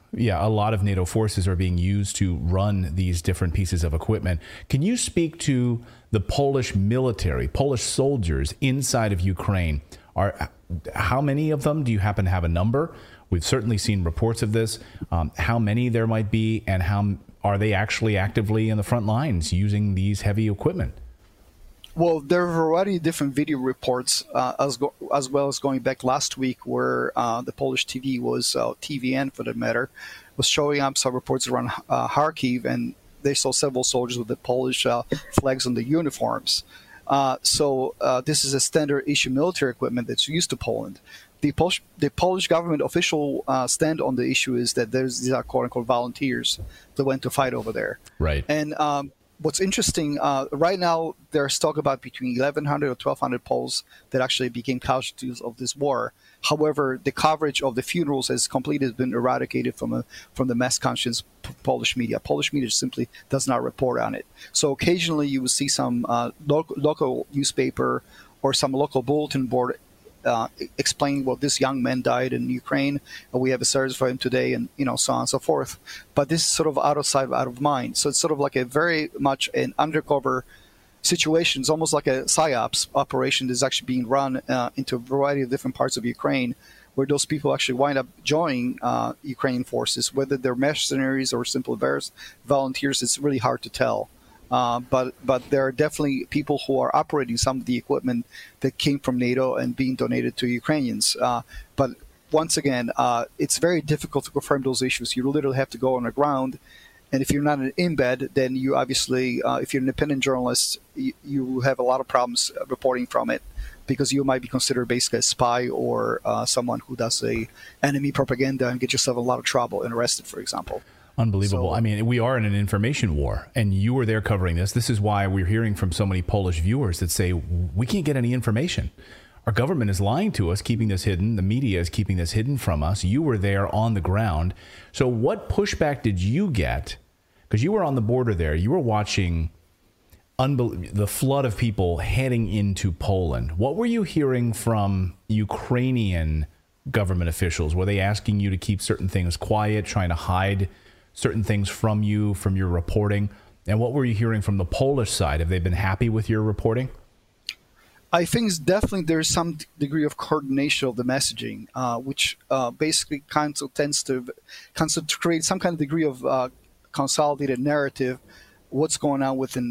of NATO forces are being used to run these different pieces of equipment. Can you speak to the Polish military, Polish soldiers inside of Ukraine? How many of them? Do you happen to have a number? We've certainly seen reports of this. How many there might be, and how are they actually actively in the front lines using these heavy equipment? Well, there are a variety of different video reports, as well as going back last week, where the Polish TV TVN for that matter, was showing up some reports around Kharkiv, and they saw several soldiers with the Polish flags on the uniforms. So this is a standard issue military equipment that's used to Poland. The Polish government official stand on the issue is that these are quote unquote volunteers that went to fight over there. Right. And what's interesting, right now there's talk about between 1,100 or 1,200 Poles that actually became casualties of this war. However, the coverage of the funerals has completely been eradicated from the mass conscious Polish media. Polish media simply does not report on it. So occasionally you will see some local newspaper or some local bulletin board explaining, well, this young man died in Ukraine, and we have a service for him today, and so on and so forth. But this is sort of out of sight, out of mind. So it's sort of like a very much an undercover situation. It's almost like a PSYOPs operation that's actually being run into a variety of different parts of Ukraine, where those people actually wind up joining Ukrainian forces, whether they're mercenaries or simple volunteers. It's really hard to tell. But there are definitely people who are operating some of the equipment that came from NATO and being donated to Ukrainians. But once again, it's very difficult to confirm those issues. You literally have to go on the ground. And if you're not an embed, then you obviously, if you're an independent journalist, you have a lot of problems reporting from it, because you might be considered basically a spy or someone who does enemy propaganda and get yourself in a lot of trouble and arrested, for example. Unbelievable. I mean, we are in an information war, and you were there covering this. This is why we're hearing from so many Polish viewers that say, we can't get any information. Our government is lying to us, keeping this hidden. The media is keeping this hidden from us. You were there on the ground. So what pushback did you get? Because you were on the border there. You were watching the flood of people heading into Poland. What were you hearing from Ukrainian government officials? Were they asking you to keep certain things quiet, trying to hide certain things from you, from your reporting? And what were you hearing from the Polish side? Have they been happy with your reporting? I think definitely there's some degree of coordination of the messaging, which basically tends to create some kind of degree of consolidated narrative, what's going on within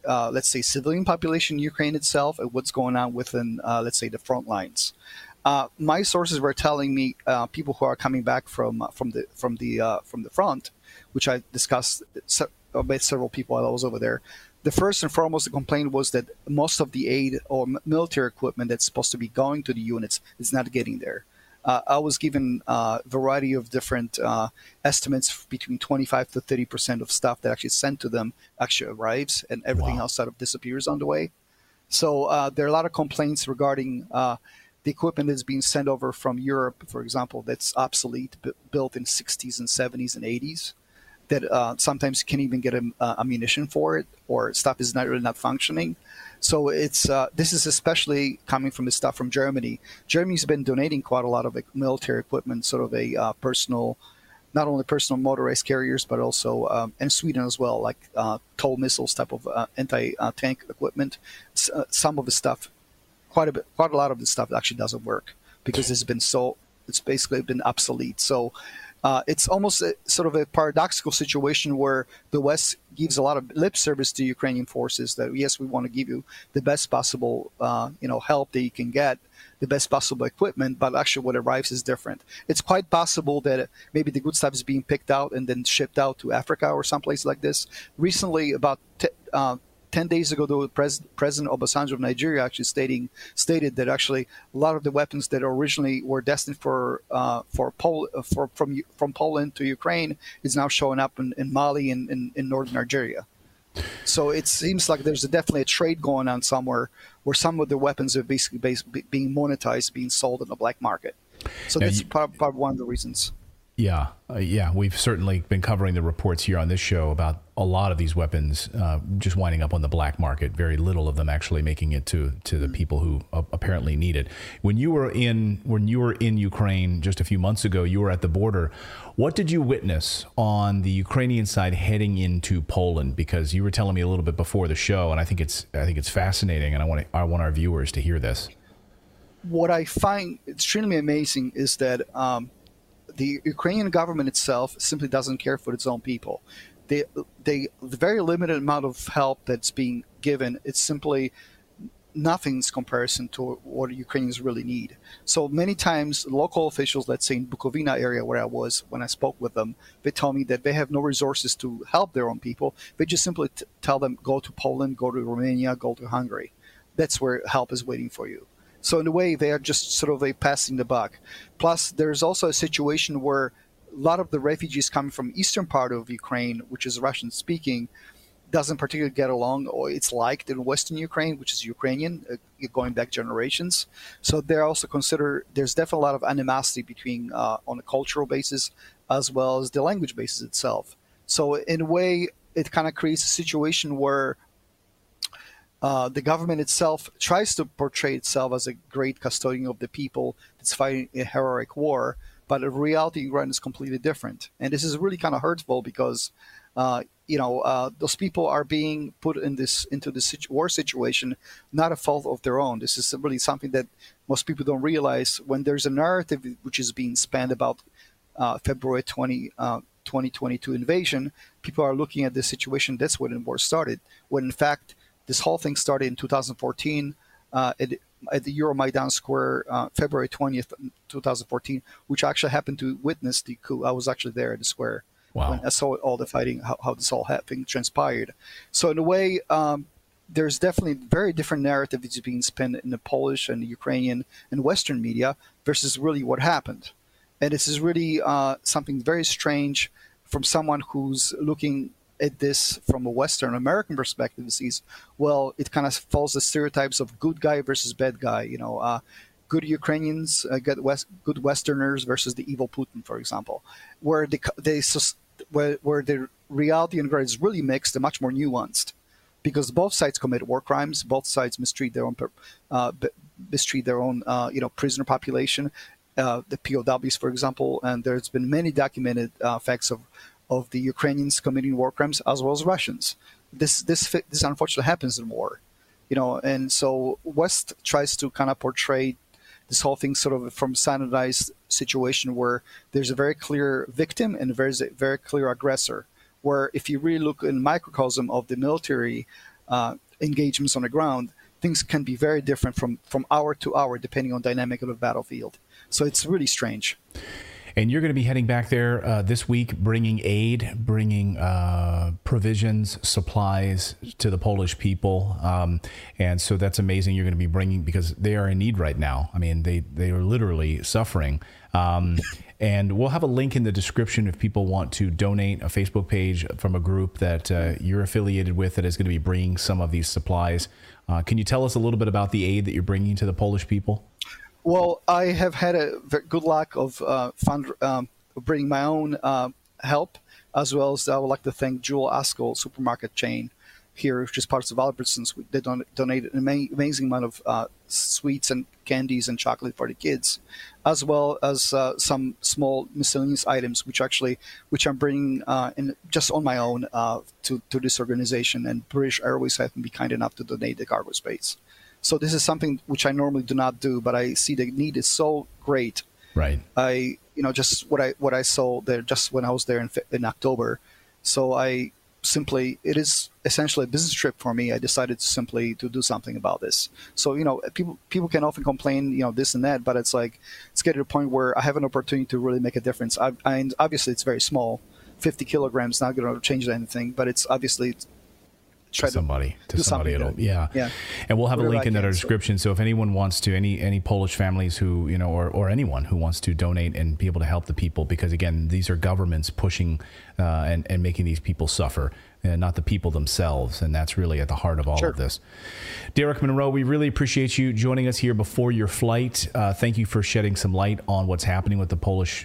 let's say, civilian population in Ukraine itself and what's going on within, let's say, the front lines. My sources were telling me people who are coming back from the front, which I discussed with several people while I was over there. The first and foremost complaint was that most of the aid or military equipment that's supposed to be going to the units is not getting there. I was given a variety of different estimates between 25 to 30% of stuff that actually sent to them actually arrives, and everything else sort of disappears on the way. So there are a lot of complaints regarding the equipment that's being sent over from Europe, for example, that's obsolete, built in 60s and 70s and 80s. That sometimes you can't even get ammunition for it, or stuff is not functioning. So it's this is especially coming from the stuff from Germany. Germany's been donating quite a lot of military equipment, sort of a personal, not only personal motorized carriers, but also and Sweden as well, like TOW missiles type of anti-tank equipment. Some of the stuff, quite a lot of the stuff actually doesn't work because it's basically been obsolete. So. It's almost sort of a paradoxical situation where the West gives a lot of lip service to Ukrainian forces that, yes, we want to give you the best possible help that you can get, the best possible equipment, but actually what arrives is different. It's quite possible that maybe the good stuff is being picked out and then shipped out to Africa or someplace like this. Recently, about 10 days ago, the President Obasanjo of Nigeria actually stated that actually a lot of the weapons that originally were destined from Poland to Ukraine is now showing up in Mali and in northern Nigeria. So it seems like there's definitely a trade going on somewhere where some of the weapons are basically being monetized, being sold in the black market. So now that's probably one of the reasons. Yeah. We've certainly been covering the reports here on this show about a lot of these weapons just winding up on the black market. Very little of them actually making it to the people who apparently need it. When you were in Ukraine just a few months ago, you were at the border. What did you witness on the Ukrainian side heading into Poland? Because you were telling me a little bit before the show, and I think it's fascinating, and I want our viewers to hear this. What I find extremely amazing is that. The Ukrainian government itself simply doesn't care for its own people. The very limited amount of help that's being given, it's simply nothing's comparison to what Ukrainians really need. So many times local officials, let's say in Bukovina area where I was when I spoke with them, they tell me that they have no resources to help their own people. They just simply tell them, go to Poland, go to Romania, go to Hungary. That's where help is waiting for you. So in a way, they are just sort of passing the buck. Plus, there's also a situation where a lot of the refugees coming from eastern part of Ukraine, which is Russian-speaking, doesn't particularly get along, or it's liked in Western Ukraine, which is Ukrainian, going back generations. So they're also considered, there's definitely a lot of animosity between, on a cultural basis, as well as the language basis itself. So in a way, it kind of creates a situation where the government itself tries to portray itself as a great custodian of the people that's fighting a heroic war, but in reality, Ukraine is completely different. And this is really kind of hurtful because, those people are being put into this war situation, not a fault of their own. This is really something that most people don't realize. When there's a narrative which is being spanned about February 2022 invasion, people are looking at this situation. That's when the war started, when in fact, this whole thing started in 2014 at the Euromaidan Square, February 20th, 2014, which actually happened to witness the coup. I was actually there at the square when I saw all the fighting, how this whole thing transpired. So in a way, there's definitely very different narrative that's being spun in the Polish and the Ukrainian and Western media versus really what happened. And this is really something very strange from someone who's looking at this from a Western American perspective. Sees, well, it kind of follows the stereotypes of good guy versus bad guy. Good Ukrainians, good Westerners versus the evil Putin, for example, where the reality and reality is really mixed and much more nuanced, because both sides commit war crimes, both sides mistreat their own prisoner population, the POWs, for example, and there's been many documented facts of the Ukrainians committing war crimes as well as Russians. This unfortunately happens in war, and so West tries to kind of portray this whole thing sort of from sanitized situation where there's a very clear victim and there's a very clear aggressor, where if you really look in microcosm of the military engagements on the ground, things can be very different from hour to hour depending on dynamic of the battlefield. So it's really strange. And you're going to be heading back there this week, bringing aid, bringing provisions, supplies to the Polish people. And so that's amazing. You're going to be bringing, because they are in need right now. I mean, they are literally suffering. And we'll have a link in the description if people want to donate, a Facebook page from a group that you're affiliated with that is going to be bringing some of these supplies. Can you tell us a little bit about the aid that you're bringing to the Polish people? Well, I have had a very good luck of bringing my own help, as well as I would like to thank Jewel Askell supermarket chain here, which is part of Albertsons. They donated an amazing amount of sweets and candies and chocolate for the kids, as well as some small miscellaneous items, which I'm bringing in just on my own to this organization. And British Airways have been kind enough to donate the cargo space. So this is something which I normally do not do, but I see the need is so great. Right. Just what I saw there just when I was there in October. So it is essentially a business trip for me. I decided to do something about this. So, people can often complain, this and that, but it's getting to a point where I have an opportunity to really make a difference. And obviously it's very small, 50 kilograms, not going to change anything, but it's obviously to somebody at all. Yeah. And we'll have a link in the description. So if anyone wants to, any Polish families who, or anyone who wants to donate and be able to help the people, because again, these are governments pushing and making these people suffer, not the people themselves. And that's really at the heart of all of this. Derek Monroe, we really appreciate you joining us here before your flight. Thank you for shedding some light on what's happening with the Polish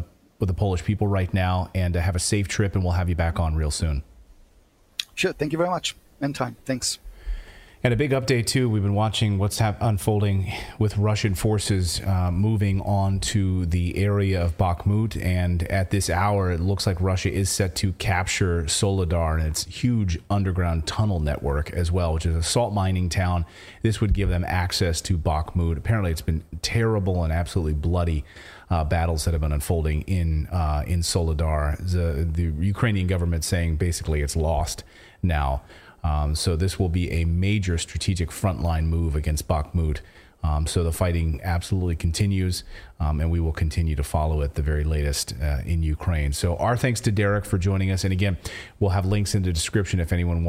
people right now, and have a safe trip, and we'll have you back on real soon. Sure. Thank you very much. Anytime. Thanks. And a big update, too. We've been watching what's unfolding with Russian forces moving on to the area of Bakhmut. And at this hour, it looks like Russia is set to capture Soledar and its huge underground tunnel network as well, which is a salt mining town. This would give them access to Bakhmut. Apparently, it's been terrible and absolutely bloody battles that have been unfolding in Soledar. The Ukrainian government saying basically it's lost now. So this will be a major strategic frontline move against Bakhmut. So the fighting absolutely continues, and we will continue to follow it, the very latest in Ukraine. So our thanks to Derek for joining us. And again, we'll have links in the description if anyone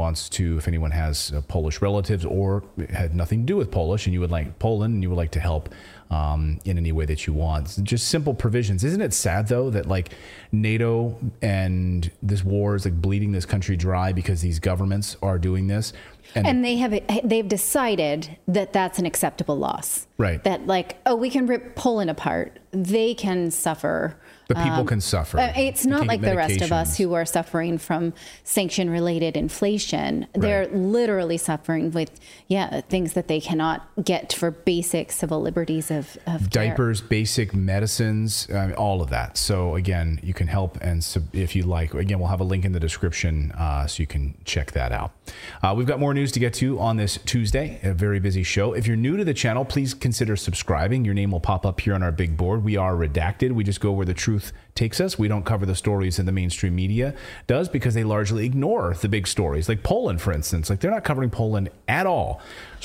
has Polish relatives or had nothing to do with Polish and you would like Poland and you would like to help in any way that you want. Just simple provisions. Isn't it sad, though, that NATO and this war is bleeding this country dry because these governments are doing this? And they've decided that that's an acceptable loss. Right. That we can rip Poland apart. They can suffer. The people can suffer. It's not like the rest of us who are suffering from sanction-related inflation. Right. They're literally suffering with, things that they cannot get for basic civil liberties of diapers, care. Basic medicines, all of that. So again, you can help, and if you like, again, we'll have a link in the description so you can check that out. We've got more news to get to on this Tuesday, a very busy show. If you're new to the channel, please consider subscribing. Your name will pop up here on our big board. We are Redacted. We just go where the truth takes us. We don't cover the stories that the mainstream media does because they largely ignore the big stories, like Poland, for instance. They're not covering Poland at all.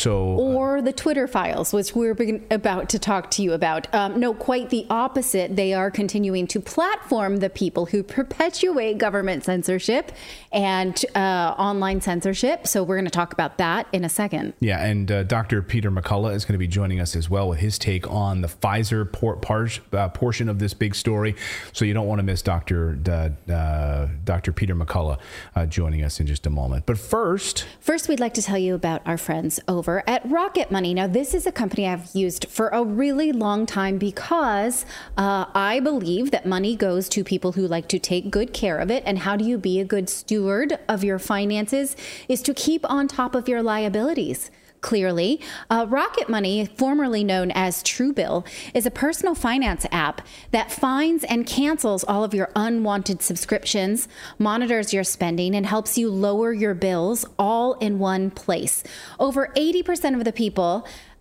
Or the Twitter files, which we're about to talk to you about. No, quite the opposite. They are continuing to platform the people who perpetuate government censorship and online censorship. So we're going to talk about that in a second. Yeah, and Dr. Peter McCullough is going to be joining us as well with his take on the Pfizer portion of this big story. So you don't want to miss Dr. Peter McCullough joining us in just a moment. But first, we'd like to tell you about our friends over at Rocket Money. Now, this is a company I've used for a really long time because I believe that money goes to people who like to take good care of it. And how do you be a good steward of your finances is to keep on top of your liabilities. Clearly, Rocket Money, formerly known as Truebill, is a personal finance app that finds and cancels all of your unwanted subscriptions, monitors your spending, and helps you lower your bills all in one place. Over 80% of the people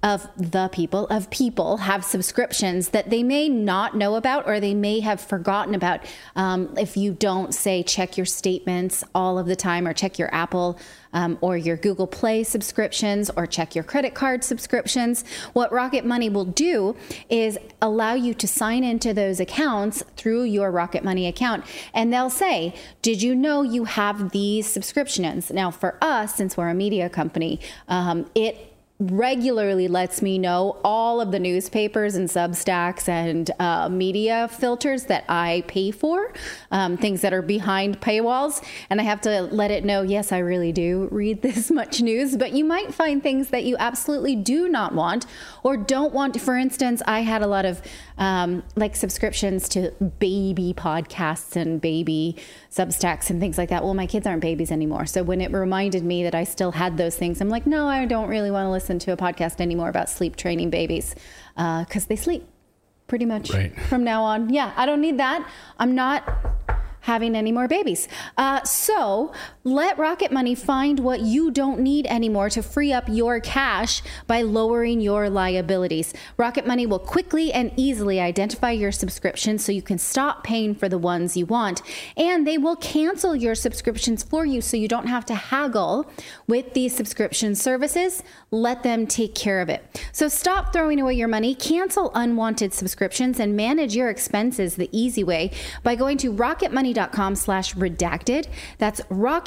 people have subscriptions that they may not know about or they may have forgotten about. If you don't, say, check your statements all of the time, or check your Apple or your Google Play subscriptions, or check your credit card subscriptions, what Rocket Money will do is allow you to sign into those accounts through your Rocket Money account. And they'll say, did you know you have these subscriptions? Now, for us, since we're a media company, it regularly lets me know all of the newspapers and Substacks and media filters that I pay for, things that are behind paywalls. And I have to let it know, yes, I really do read this much news, but you might find things that you absolutely do not want or don't want. For instance, I had a lot of like subscriptions to baby podcasts and baby Substacks and things like that. Well, my kids aren't babies anymore. So when it reminded me that I still had those things, I'm like, no, I don't really want to listen to a podcast anymore about sleep training babies, because they sleep pretty much from now on. Yeah, I don't need that. I'm not having any more babies. So let Rocket Money find what you don't need anymore to free up your cash by lowering your liabilities. Rocket Money will quickly and easily identify your subscriptions so you can stop paying for the ones you want. And they will cancel your subscriptions for you so you don't have to haggle with these subscription services. Let them take care of it. So stop throwing away your money, cancel unwanted subscriptions, and manage your expenses the easy way by going to rocketmoney.com/redacted. That's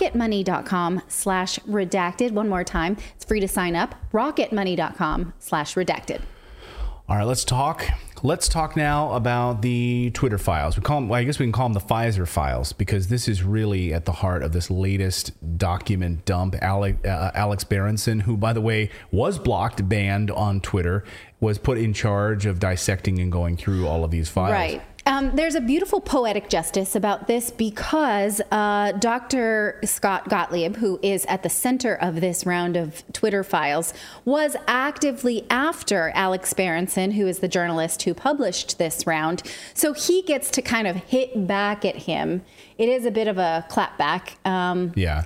rocketmoney.com/redacted. One more time. It's free to sign up. rocketmoney.com/redacted. All right, let's talk. Let's talk now about the Twitter files. We call them, well, I guess we can call them the Pfizer files, because this is really at the heart of this latest document dump. Alex Berenson, who, by the way, was blocked, banned on Twitter, was put in charge of dissecting and going through all of these files. Right. There's a beautiful poetic justice about this, because Dr. Scott Gottlieb, who is at the center of this round of Twitter files, was actively after Alex Berenson, who is the journalist who published this round. So he gets to kind of hit back at him. It is a bit of a clapback. Yeah.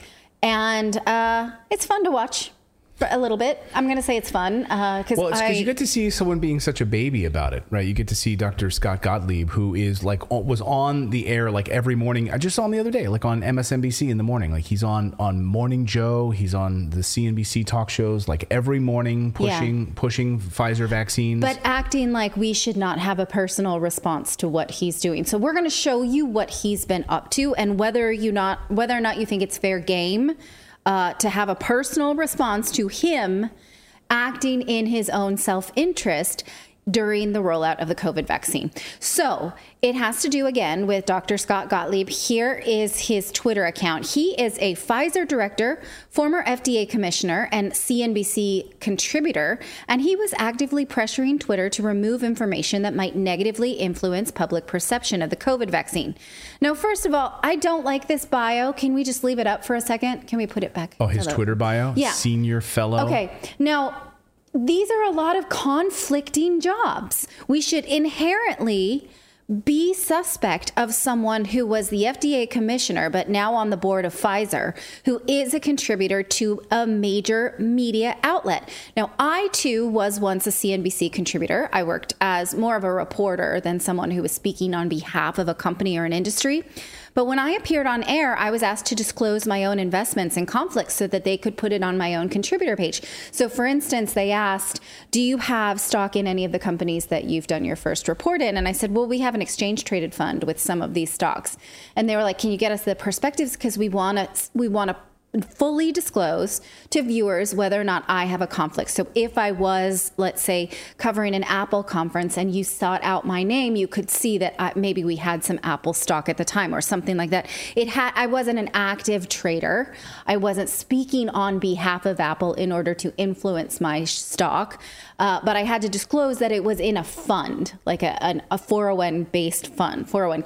And it's fun to watch. A little bit. I'm going to say it's fun. Because you get to see someone being such a baby about it, right? You get to see Dr. Scott Gottlieb, who is like, was on the air like every morning. I just saw him the other day, like on MSNBC in the morning. Like he's on Morning Joe. He's on the CNBC talk shows, like every morning pushing Pfizer vaccines. But acting like we should not have a personal response to what he's doing. So we're going to show you what he's been up to, and whether or not you think it's fair game to have a personal response to him acting in his own self-interest during the rollout of the COVID vaccine. So it has to do again with Dr. Scott Gottlieb. Here is his Twitter account. He is a Pfizer director, former FDA commissioner, and CNBC contributor, and he was actively pressuring Twitter to remove information that might negatively influence public perception of the COVID vaccine. Now, first of all, I don't like this bio. Can we just leave it up for a second? Can we put it back? Oh, his Twitter bio? Yeah. Senior fellow. Okay. Now, these are a lot of conflicting jobs. We should inherently be suspect of someone who was the FDA commissioner, but now on the board of Pfizer, who is a contributor to a major media outlet. Now, I too was once a CNBC contributor. I worked as more of a reporter than someone who was speaking on behalf of a company or an industry. But when I appeared on air, I was asked to disclose my own investments and conflicts so that they could put it on my own contributor page. So for instance, they asked, do you have stock in any of the companies that you've done your first report in? And I said, well, we have an exchange traded fund with some of these stocks. And they were like, can you get us the perspectives? Because we want to fully disclose to viewers whether or not I have a conflict. So if I was, let's say, covering an Apple conference and you sought out my name, you could see that maybe we had some Apple stock at the time or something like that. I wasn't an active trader. I wasn't speaking on behalf of Apple in order to influence my stock. But I had to disclose that it was in a fund, like a 401k-based fund.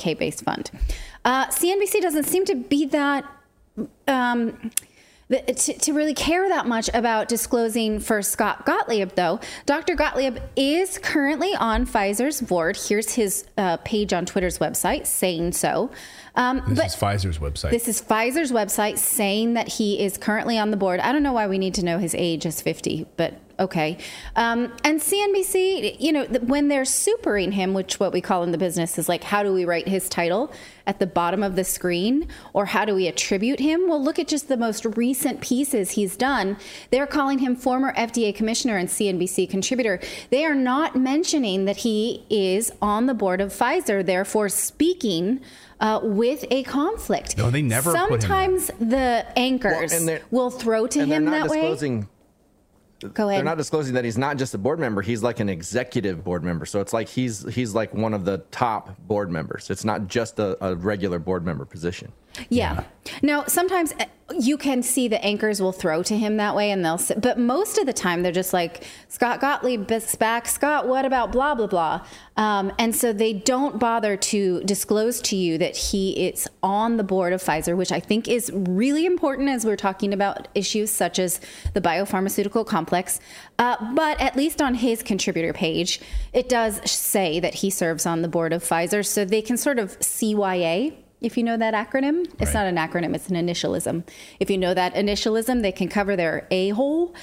CNBC doesn't seem to be that to really care that much about disclosing for Scott Gottlieb, though. Dr. Gottlieb is currently on Pfizer's board. Here's his page on Twitter's website saying so. This is Pfizer's website. This is Pfizer's website saying that he is currently on the board. I don't know why we need to know his age is 50, but Okay. And CNBC, you know, when they're supering him, which what we call in the business is like, how do we write his title at the bottom of the screen, or how do we attribute him? Well, look at just the most recent pieces he's done. They're calling him former FDA commissioner and CNBC contributor. They are not mentioning that he is on the board of Pfizer, therefore speaking with a conflict. No, they never Sometimes put him the anchors will throw to him that way. Go ahead. They're not disclosing that he's not just a board member. He's like an executive board member. So it's like he's like one of the top board members. It's not just a regular board member position. Yeah. Now, sometimes you can see the anchors will throw to him that way, and but most of the time they're just like, Scott Gottlieb is back. Scott, what about blah, blah, blah. And so they don't bother to disclose to you that he is on the board of Pfizer, which I think is really important as we're talking about issues such as the biopharmaceutical complex. But at least on his contributor page, it does say that he serves on the board of Pfizer, so they can sort of CYA. If you know that acronym, it's not an acronym, it's an initialism. If you know that initialism, they can cover their a-hole.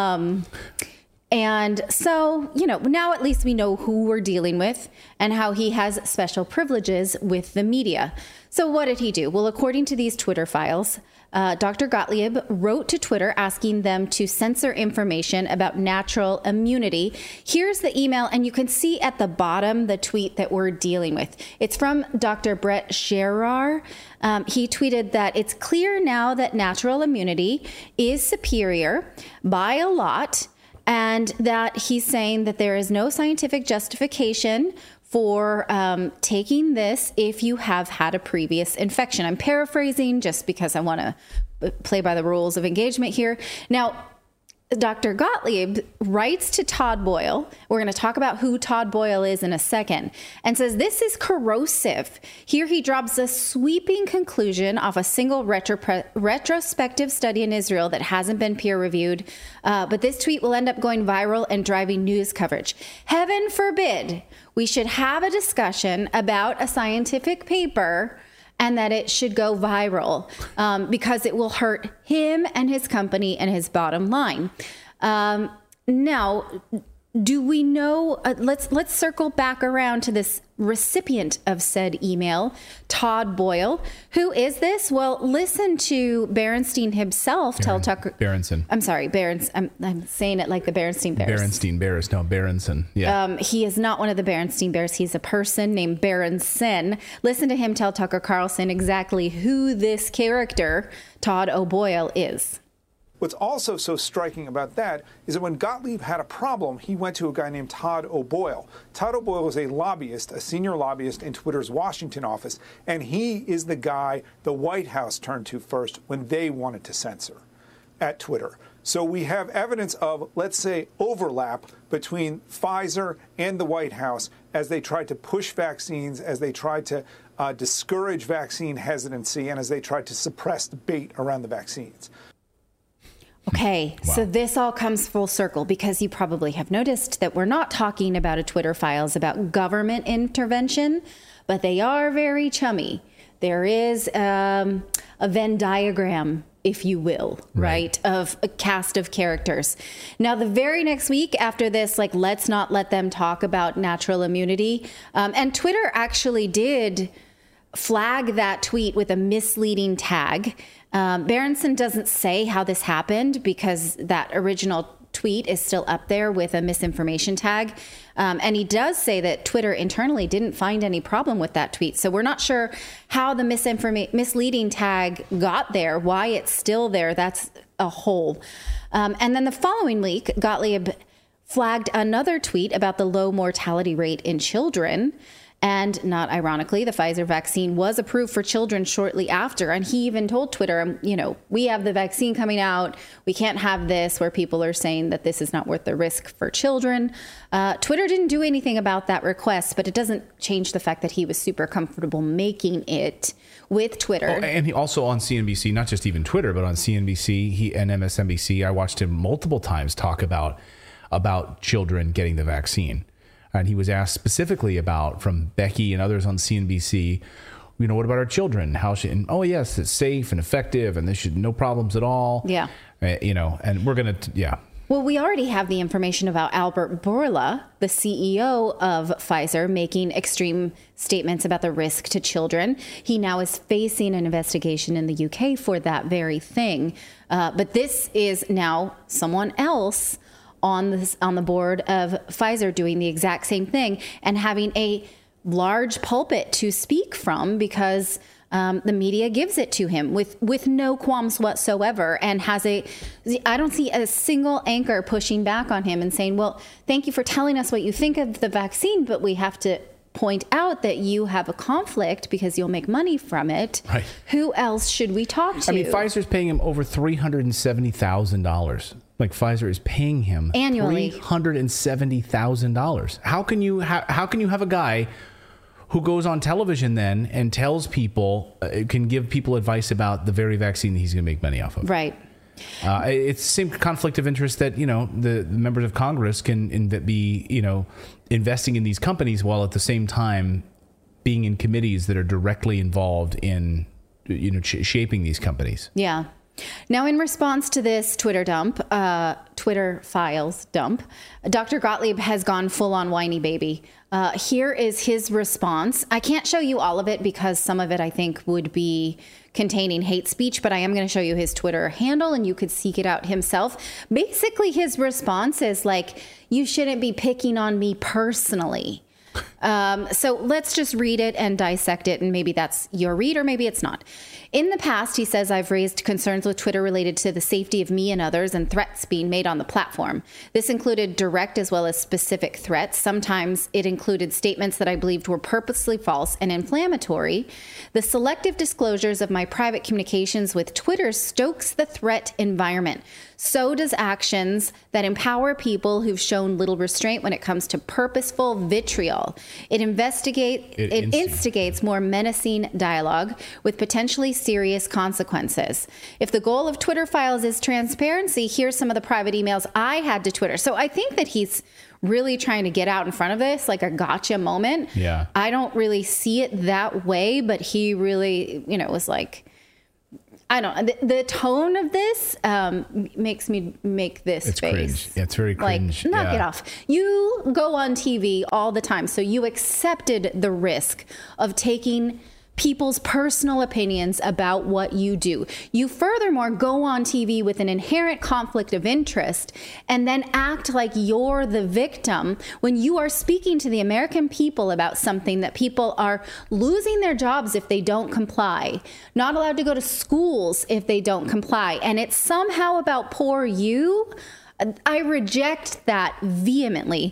And so, you know, now at least we know who we're dealing with and how he has special privileges with the media. So what did he do? Well, according to these Twitter files, Dr. Gottlieb wrote to Twitter asking them to censor information about natural immunity. Here's the email, and you can see at the bottom the tweet that we're dealing with. It's from Dr. Brett Scherer. He tweeted that it's clear now that natural immunity is superior by a lot, and that he's saying that there is no scientific justification for taking this if you have had a previous infection. I'm paraphrasing just because I want to play by the rules of engagement here. Now, Dr. Gottlieb writes to Todd Boyle. We're going to talk about who Todd Boyle is in a second, and says this is corrosive. Here he drops a sweeping conclusion off a single retrospective study in Israel that hasn't been peer reviewed. But this tweet will end up going viral and driving news coverage. Heaven forbid we should have a discussion about a scientific paper and that it should go viral because it will hurt him and his company and his bottom line. Now, do we know? Let's circle back around to this recipient of said email, Todd Boyle. Who is this? Well, listen to Berenstein himself tell Tucker. Berenson. I'm sorry, Berenson. I'm saying it like the Berenstein Bears. Berenstein Bears. No, Berenson. Yeah. He is not one of the Berenstein Bears. He's a person named Berenson. Listen to him tell Tucker Carlson exactly who this character, Todd O'Boyle, is. What's also so striking about that is that when Gottlieb had a problem, he went to a guy named Todd O'Boyle. Todd O'Boyle is a lobbyist, a senior lobbyist in Twitter's Washington office, and he is the guy the White House turned to first when they wanted to censor at Twitter. So we have evidence of, let's say, overlap between Pfizer and the White House as they tried to push vaccines, as they tried to discourage vaccine hesitancy, and as they tried to suppress debate around the vaccines. Okay, wow. So this all comes full circle because you probably have noticed that we're not talking about a Twitter files about government intervention, but they are very chummy. There is a Venn diagram, if you will, right, of a cast of characters. Now, the very next week after this, like, let's not let them talk about natural immunity. And Twitter actually did flag that tweet with a misleading tag. Berenson doesn't say how this happened because that original tweet is still up there with a misinformation tag. And he does say that Twitter internally didn't find any problem with that tweet. So we're not sure how the misleading tag got there, why it's still there. That's a hole. And then the following week, Gottlieb flagged another tweet about the low mortality rate in children. And not ironically, the Pfizer vaccine was approved for children shortly after. And he even told Twitter, you know, we have the vaccine coming out. We can't have this where people are saying that this is not worth the risk for children. Twitter didn't do anything about that request, but it doesn't change the fact that he was super comfortable making it with Twitter. Oh, and he also on CNBC, not just even Twitter, but on CNBC and MSNBC, I watched him multiple times talk about children getting the vaccine. And he was asked specifically about, from Becky and others on CNBC, you know, what about our children? How should, and, oh, yes, it's safe and effective and there should no problems at all. Yeah. You know, and we're going to, yeah. Well, we already have the information about Albert Bourla, the CEO of Pfizer, making extreme statements about the risk to children. He now is facing an investigation in the UK for that very thing. But this is now someone else on the board of Pfizer doing the exact same thing and having a large pulpit to speak from because the media gives it to him with no qualms whatsoever and I don't see a single anchor pushing back on him and saying, well, thank you for telling us what you think of the vaccine, but we have to point out that you have a conflict because you'll make money from it. Right. Who else should we talk to? I mean, Pfizer's paying him over $370,000. Like Pfizer is paying him annually $370,000. How can you have a guy who goes on television then and tells people, can give people advice about the very vaccine that he's going to make money off of? Right. It's the same conflict of interest that, the members of Congress can be, investing in these companies while at the same time being in committees that are directly involved in, shaping these companies. Yeah. Now, in response to this Twitter files dump, Dr. Gottlieb has gone full on whiny baby. Here is his response. I can't show you all of it because some of it I think would be containing hate speech, but I am going to show you his Twitter handle and you could seek it out himself. Basically, his response is like, you shouldn't be picking on me personally. So let's just read it and dissect it, and maybe that's your read or maybe it's not. In the past, he says, I've raised concerns with Twitter related to the safety of me and others and threats being made on the platform. This included direct as well as specific threats. Sometimes it included statements that I believed were purposely false and inflammatory. The selective disclosures of my private communications with Twitter stokes the threat environment. So does actions that empower people who've shown little restraint when it comes to purposeful vitriol. It instigates more menacing dialogue with potentially serious consequences. If the goal of Twitter files is transparency, here's some of the private emails I had to Twitter. So I think that he's really trying to get out in front of this, like a gotcha moment. Yeah. I don't really see it that way, but he really, was like, I don't know. The tone of this makes me make this it's face. Cringe. Yeah, it's very cringe. Like, knock it off. You go on TV all the time, so you accepted the risk of taking people's personal opinions about what you do. You furthermore go on TV with an inherent conflict of interest and then act like you're the victim when you are speaking to the American people about something that people are losing their jobs if they don't comply, not allowed to go to schools if they don't comply, and it's somehow about poor you. I reject that vehemently.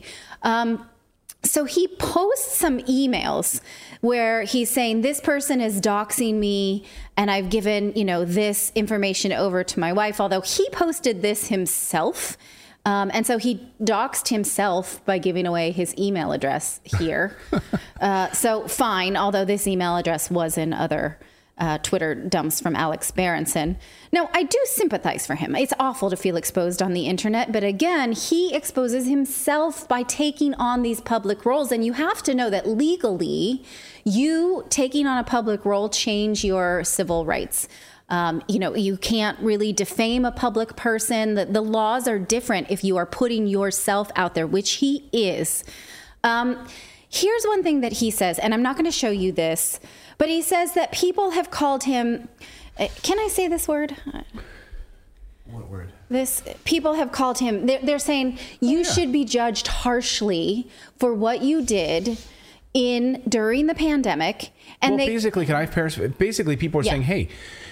So he posts some emails where he's saying this person is doxing me and I've given, this information over to my wife, although he posted this himself. And so he doxed himself by giving away his email address here. So fine, although this email address was in other Twitter dumps from Alex Berenson. Now, I do sympathize for him. It's awful to feel exposed on the internet, but again, he exposes himself by taking on these public roles. And you have to know that legally, you taking on a public role change your civil rights. You can't really defame a public person. The laws are different if you are putting yourself out there, which he is. Here's one thing that he says, and I'm not going to show you this, but he says that people have called him, can I say this word? What word? People have called him, they're saying you should be judged harshly for what you did during the pandemic. And basically, can I paraphrase? Basically, people are saying, hey,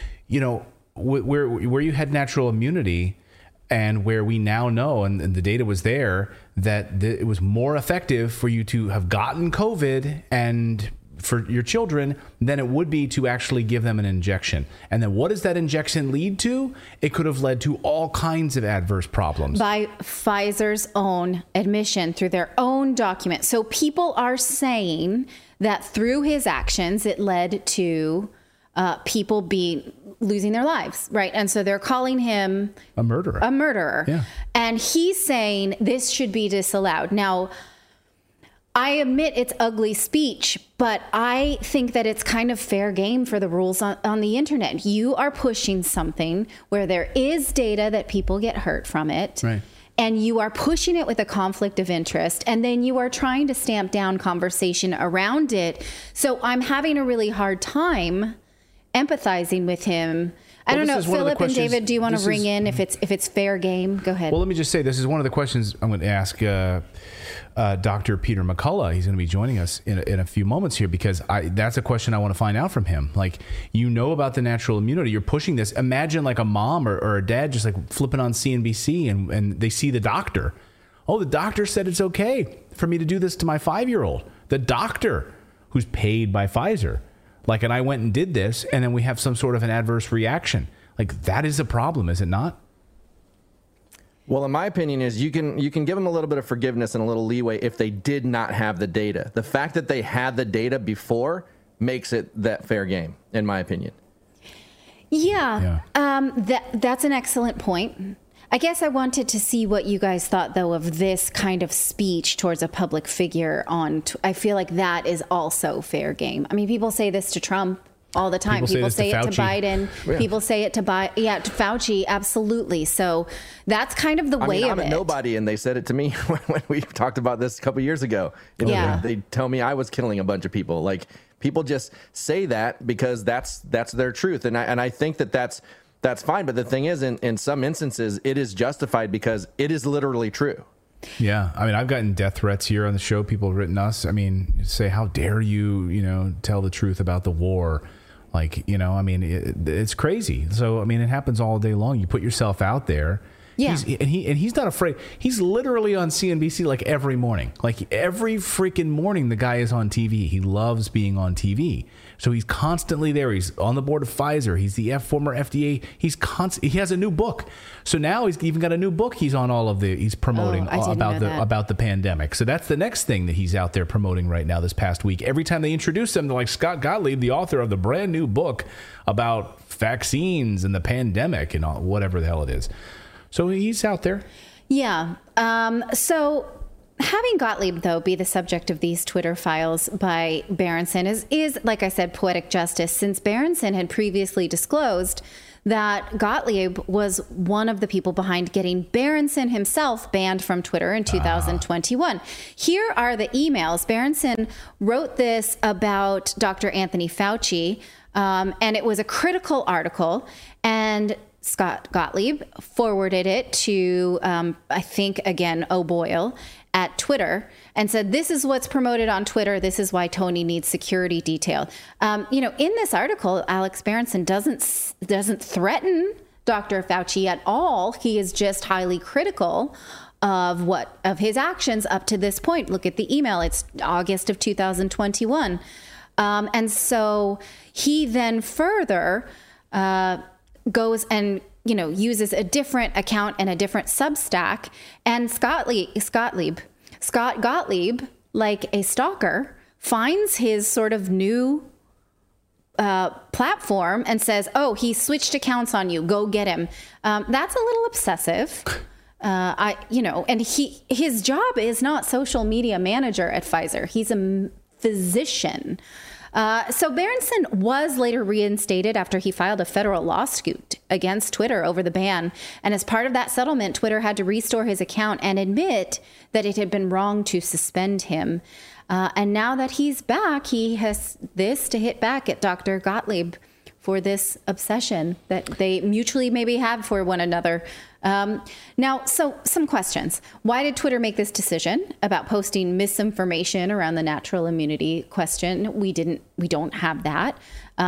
where you had natural immunity and where we now know, and the data was there, that it was more effective for you to have gotten COVID and for your children than it would be to actually give them an injection. And then what does that injection lead to? It could have led to all kinds of adverse problems. By Pfizer's own admission, through their own document. So people are saying that through his actions, it led to people losing their lives, right? And so they're calling him a murderer. Yeah. And he's saying this should be disallowed. Now, I admit it's ugly speech, but I think that it's kind of fair game for the rules on the internet. You are pushing something where there is data that people get hurt from it. Right. and you are pushing it with a conflict of interest, and then you are trying to stamp down conversation around it. So I'm having a really hard time empathizing with him. I don't know, Philip and David, do you want to ring in if it's fair game? Go ahead. Well, let me just say, this is one of the questions I'm going to ask Dr. Peter McCullough. He's going to be joining us in a few moments here, because that's a question I want to find out from him. Like, you know about the natural immunity. You're pushing this. Imagine like a mom or a dad just like flipping on CNBC and they see the doctor. Oh, the doctor said it's okay for me to do this to my 5-year-old. The doctor who's paid by Pfizer. Like, and I went and did this, and then we have some sort of an adverse reaction. Like, that is a problem, is it not? Well, in my opinion, is you can give them a little bit of forgiveness and a little leeway if they did not have the data. The fact that they had the data before makes it that fair game, in my opinion. Yeah. That's an excellent point. I guess I wanted to see what you guys thought, though, of this kind of speech towards a public figure I feel like that is also fair game. I mean, people say this to Trump all the time. People say it to Biden. Yeah. People say it to Fauci. Absolutely. So that's kind of the way of it. I'm a nobody, and they said it to me when we talked about this a couple years ago. You know, they tell me I was killing a bunch of people. Like, people just say that because that's their truth, and I think that's fine. But the thing is, in some instances, it is justified because it is literally true. Yeah. I mean, I've gotten death threats here on the show. People have written us. I mean, say, how dare you, tell the truth about the war? Like, I mean, it's crazy. So, I mean, it happens all day long. You put yourself out there. Yeah. He's not afraid. He's literally on CNBC like every morning. Like every freaking morning, the guy is on TV. He loves being on TV. So he's constantly there. He's on the board of Pfizer. He's the former FDA. He has a new book. So now he's even got a new book. He's on he's promoting about the pandemic. So that's the next thing that he's out there promoting right now this past week. Every time they introduce him, they're like, Scott Gottlieb, the author of the brand new book about vaccines and the pandemic and all, whatever the hell it is. So he's out there. Yeah. So having Gottlieb, though, be the subject of these Twitter files by Berenson is, like I said, poetic justice, since Berenson had previously disclosed that Gottlieb was one of the people behind getting Berenson himself banned from Twitter in 2021. Here are the emails. Berenson wrote this about Dr. Anthony Fauci, and it was a critical article, and Scott Gottlieb forwarded it to, I think, again, O'Boyle at Twitter and said, this is what's promoted on Twitter. This is why Tony needs security detail. In this article, Alex Berenson doesn't threaten Dr. Fauci at all. He is just highly critical of his actions up to this point. Look at the email. It's August of 2021. And so he then further goes and uses a different account and a different Substack, and Scott Gottlieb, like a stalker, finds his sort of new platform and says, "Oh, he switched accounts on you. Go get him." That's a little obsessive. And his job is not social media manager at Pfizer. He's a physician. So Berenson was later reinstated after he filed a federal lawsuit against Twitter over the ban. And as part of that settlement, Twitter had to restore his account and admit that it had been wrong to suspend him. And now that he's back, he has this to hit back at Dr. Gottlieb for this obsession that they mutually maybe have for one another. So some questions. Why did Twitter make this decision about posting misinformation around the natural immunity question? We don't have that.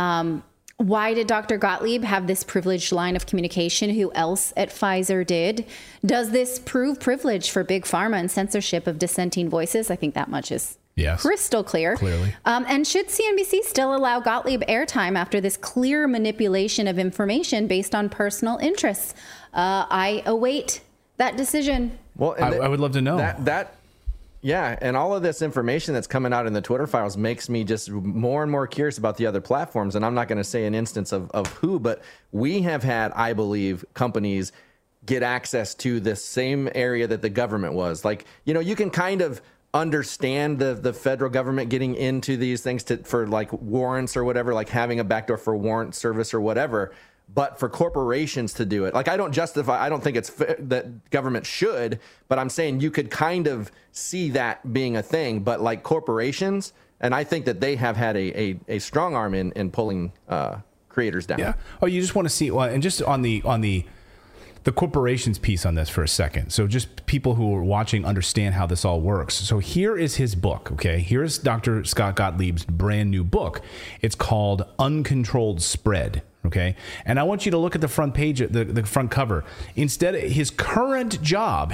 Why did Dr. Gottlieb have this privileged line of communication? Who else at Pfizer did? Does this prove privilege for big pharma and censorship of dissenting voices? I think that much is crystal clear. Clearly. And should CNBC still allow Gottlieb airtime after this clear manipulation of information based on personal interests? I await that decision. Well, I would love to know Yeah, and all of this information that's coming out in the Twitter files makes me just more and more curious about the other platforms. And I'm not going to say an instance of who, but we have had, I believe, companies get access to the same area that the government was. Like, you can kind of understand the federal government getting into these things for like warrants or whatever, like having a backdoor for warrant service or whatever. But for corporations to do it, like I don't think it's fair that government should, but I'm saying you could kind of see that being a thing. But like corporations, and I think that they have had a strong arm in pulling creators down. Yeah. Oh, you just want to see, and just on the corporations piece on this for a second. So just people who are watching understand how this all works. So here is his book. Okay. Here's Dr. Scott Gottlieb's brand new book. It's called Uncontrolled Spread. Okay. And I want you to look at the front page, the front cover. Instead, his current job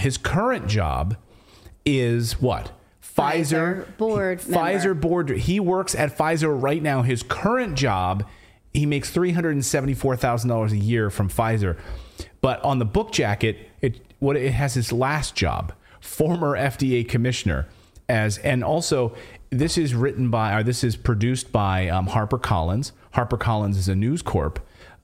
is what? Pfizer board. Pfizer board. He works at Pfizer right now. His current job, he makes $374,000 a year from Pfizer. But on the book jacket, it has his last job, former FDA commissioner, and also this is produced by HarperCollins. HarperCollins is a News Corp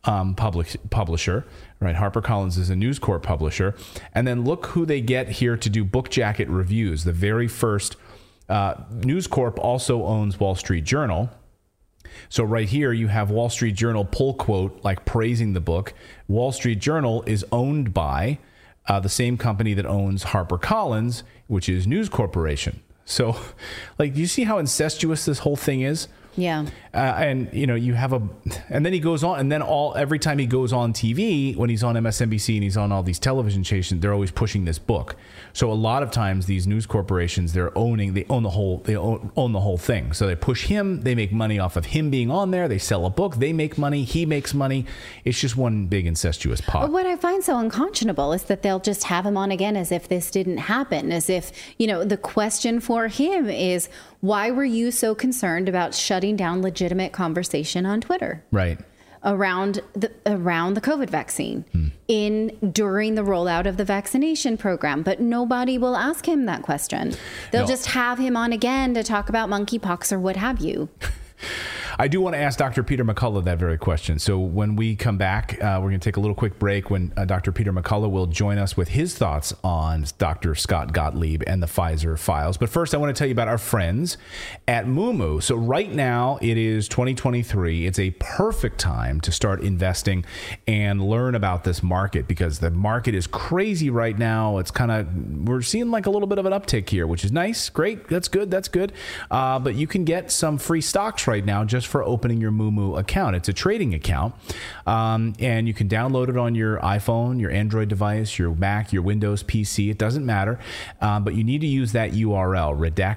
publisher, right? HarperCollins is a News Corp publisher, and then look who they get here to do book jacket reviews. The very first News Corp also owns Wall Street Journal. So right here, you have Wall Street Journal pull quote, like praising the book. Wall Street Journal is owned by the same company that owns HarperCollins, which is News Corporation. So, like, do you see how incestuous this whole thing is? Yeah. And, you know, and then he goes on, and then every time he goes on TV, when he's on MSNBC and he's on all these television stations, they're always pushing this book. So a lot of times these news corporations, they own the whole thing. So they push him, they make money off of him being on there. They sell a book, they make money, he makes money. It's just one big incestuous pot. What I find so unconscionable is that they'll just have him on again as if this didn't happen, as if, you know, the question for him is, why were you so concerned about shutting down legitimate conversation on Twitter? Right. Around the COVID vaccine during the rollout of the vaccination program, but nobody will ask him that question. They'll just have him on again to talk about monkeypox or what have you. I do want to ask Dr. Peter McCullough that very question. So when we come back, we're going to take a little quick break when Dr. Peter McCullough will join us with his thoughts on Dr. Scott Gottlieb and the Pfizer files. But first, I want to tell you about our friends at Moomoo. So right now, it is 2023. It's a perfect time to start investing and learn about this market because the market is crazy right now. It's we're seeing like a little bit of an uptick here, which is nice. Great. That's good. But you can get some free stocks right now just for opening your Moomoo account. It's a trading account, and you can download it on your iPhone, your Android device, your Mac, your Windows PC. It doesn't matter, but you need to use that URL,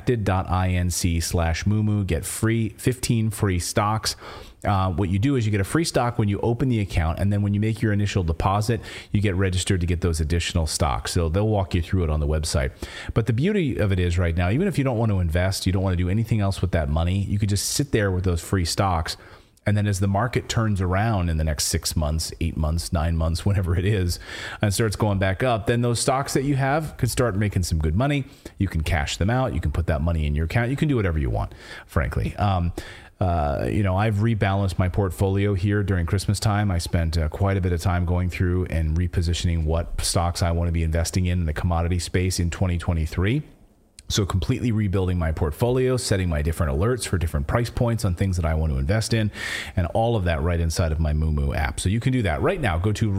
redacted.inc/Moomoo. Get 15 free stocks. What you do is you get a free stock when you open the account, and then when you make your initial deposit, you get registered to get those additional stocks. So they'll walk you through it on the website. But the beauty of it is right now, even if you don't want to invest, you don't want to do anything else with that money, you could just sit there with those free stocks. And then as the market turns around in the next 6 months, 8 months, 9 months, whenever it is, and starts going back up, then those stocks that you have could start making some good money. You can cash them out. You can put that money in your account. You can do whatever you want, frankly. I've rebalanced my portfolio here during Christmas time. I spent quite a bit of time going through and repositioning what stocks I want to be investing in the commodity space in 2023. So completely rebuilding my portfolio, setting my different alerts for different price points on things that I want to invest in, and all of that right inside of my Moomoo app. So you can do that right now. Go to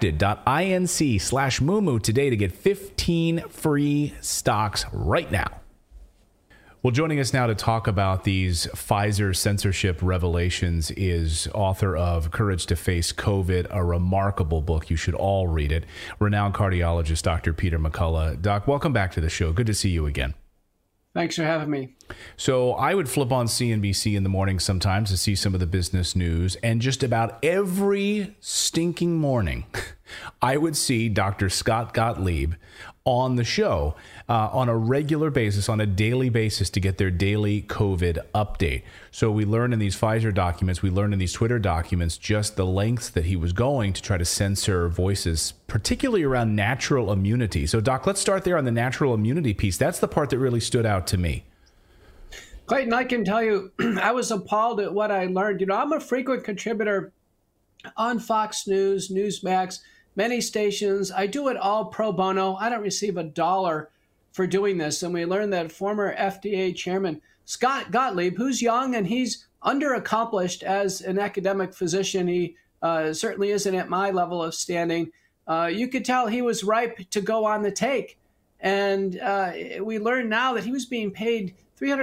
redacted.inc/Moomoo today to get 15 free stocks right now. Well, joining us now to talk about these Pfizer censorship revelations is author of Courage to Face COVID, a remarkable book. You should all read it. Renowned cardiologist, Dr. Peter McCullough. Doc, welcome back to the show. Good to see you again. Thanks for having me. So I would flip on CNBC in the morning sometimes to see some of the business news, and just about every stinking morning, I would see Dr. Scott Gottlieb on the show on a regular basis, on a daily basis, to get their daily COVID update. So we learned in these Pfizer documents, we learned in these Twitter documents, just the lengths that he was going to try to censor voices, particularly around natural immunity. So Doc, let's start there on the natural immunity piece. That's the part that really stood out to me. Clayton, I can tell you, I was appalled at what I learned. You know, I'm a frequent contributor on Fox News, Newsmax, many stations. I do it all pro bono. I don't receive $1 for doing this. And we learned that former FDA chairman Scott Gottlieb, who's young and he's underaccomplished as an academic physician, he certainly isn't at my level of standing. You could tell he was ripe to go on the take. And we learn now that he was being paid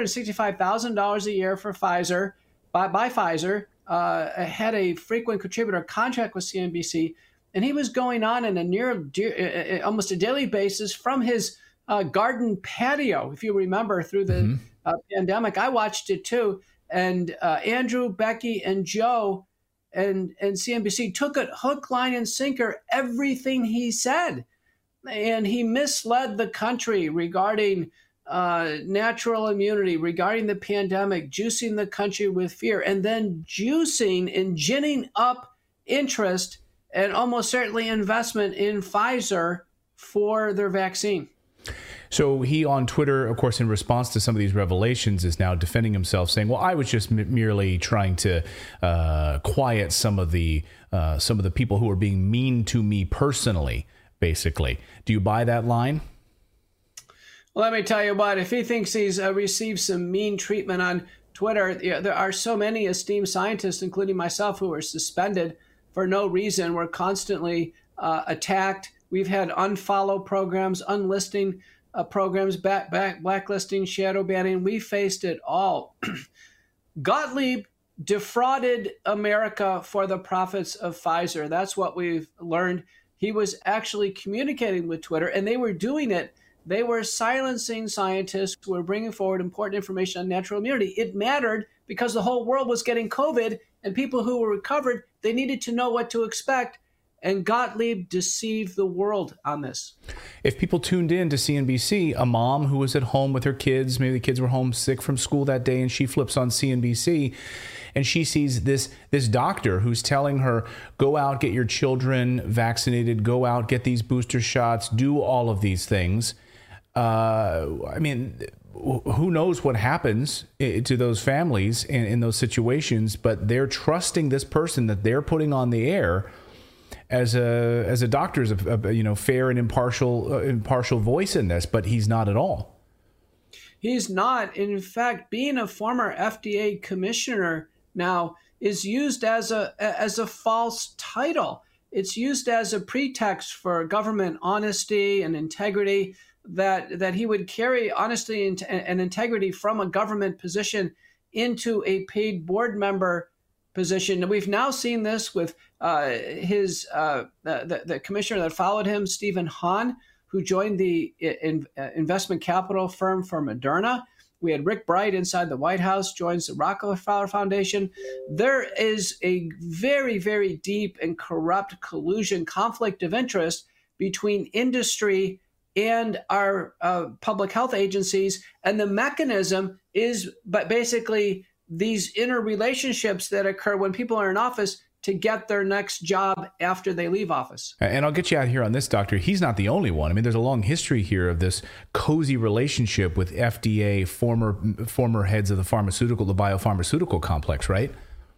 $365,000 a year for Pfizer, by Pfizer, had a frequent contributor contract with CNBC, and he was going on in almost a daily basis from his garden patio. If you remember, through the pandemic, I watched it too. And Andrew, Becky, and Joe and CNBC took it hook, line, and sinker, everything he said. And he misled the country regarding natural immunity, regarding the pandemic, juicing the country with fear, and then juicing and ginning up interest and almost certainly investment in Pfizer for their vaccine. So he on Twitter, of course, in response to some of these revelations, is now defending himself, saying, well, I was just merely trying to quiet some of the people who are being mean to me personally, basically. Do you buy that line? Well, let me tell you what, if he thinks he's received some mean treatment on Twitter, there are so many esteemed scientists, including myself, who are suspended for no reason. We're constantly attacked. We've had unfollow programs, unlisting programs, blacklisting, shadow banning. We faced it all. Gottlieb defrauded America for the profits of Pfizer. That's what we've learned. He was actually communicating with Twitter, and they were doing it. They were silencing scientists who were bringing forward important information on natural immunity. It mattered because the whole world was getting COVID, and people who were recovered, they needed to know what to expect. And Gottlieb deceived the world on this. If people tuned in to CNBC, a mom who was at home with her kids, maybe the kids were home sick from school that day, and she flips on CNBC, and she sees this doctor who's telling her, go out, get your children vaccinated, go out, get these booster shots, do all of these things. I mean, who knows what happens to those families in those situations, but they're trusting this person that they're putting on the air as a doctor, as a fair and impartial voice in this, but he's not at all. He's not. In fact, being a former FDA commissioner now is used as a false title. It's used as a pretext for government honesty and integrity, that he would carry honesty and integrity from a government position into a paid board member position. And we've now seen this with the commissioner that followed him, Stephen Hahn, who joined the investment capital firm for Moderna. We had Rick Bright inside the White House, joins the Rockefeller Foundation. There is a very, very deep and corrupt collusion, conflict of interest between industry and our public health agencies. And the mechanism is basically these interrelationships that occur when people are in office to get their next job after they leave office. And I'll get you out here on this, Doctor. He's not the only one. I mean, there's a long history here of this cozy relationship with FDA, former heads of the biopharmaceutical complex, right?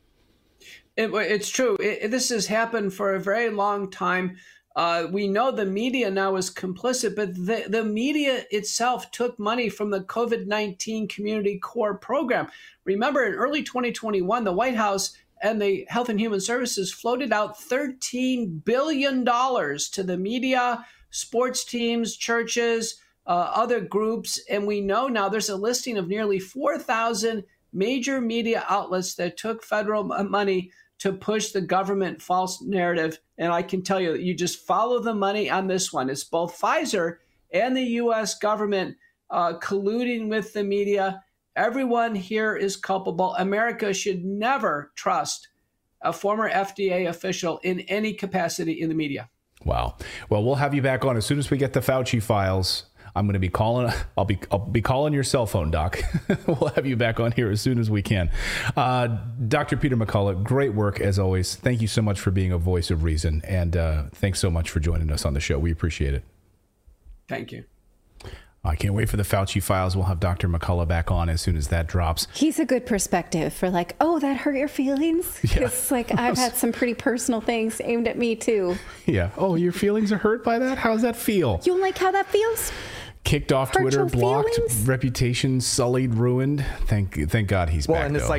It's true. This has happened for a very long time. We know the media now is complicit, but the media itself took money from the COVID-19 Community Core Program. Remember, in early 2021, the White House and the Health and Human Services floated out $13 billion to the media, sports teams, churches, other groups. And we know now there's a listing of nearly 4,000 major media outlets that took federal money to push the government false narrative. And I can tell you that you just follow the money on this one. It's both Pfizer and the U.S. government colluding with the media. Everyone here is culpable. America should never trust a former FDA official in any capacity in the media. Wow. Well, we'll have you back on as soon as we get the Fauci files. I'm going to be calling. I'll be calling your cell phone, Doc. We'll have you back on here as soon as we can. Dr. Peter McCullough, great work as always. Thank you so much for being a voice of reason, and thanks so much for joining us on the show. We appreciate it. Thank you. I can't wait for the Fauci files. We'll have Dr. McCullough back on as soon as that drops. He's a good perspective for like, oh, that hurt your feelings? Because I've had some pretty personal things aimed at me too. Yeah. Oh, your feelings are hurt by that? How does that feel? You don't like how that feels? Kicked off Twitter, blocked, reputation sullied, ruined. Thank God he's back. Well, and it's though. like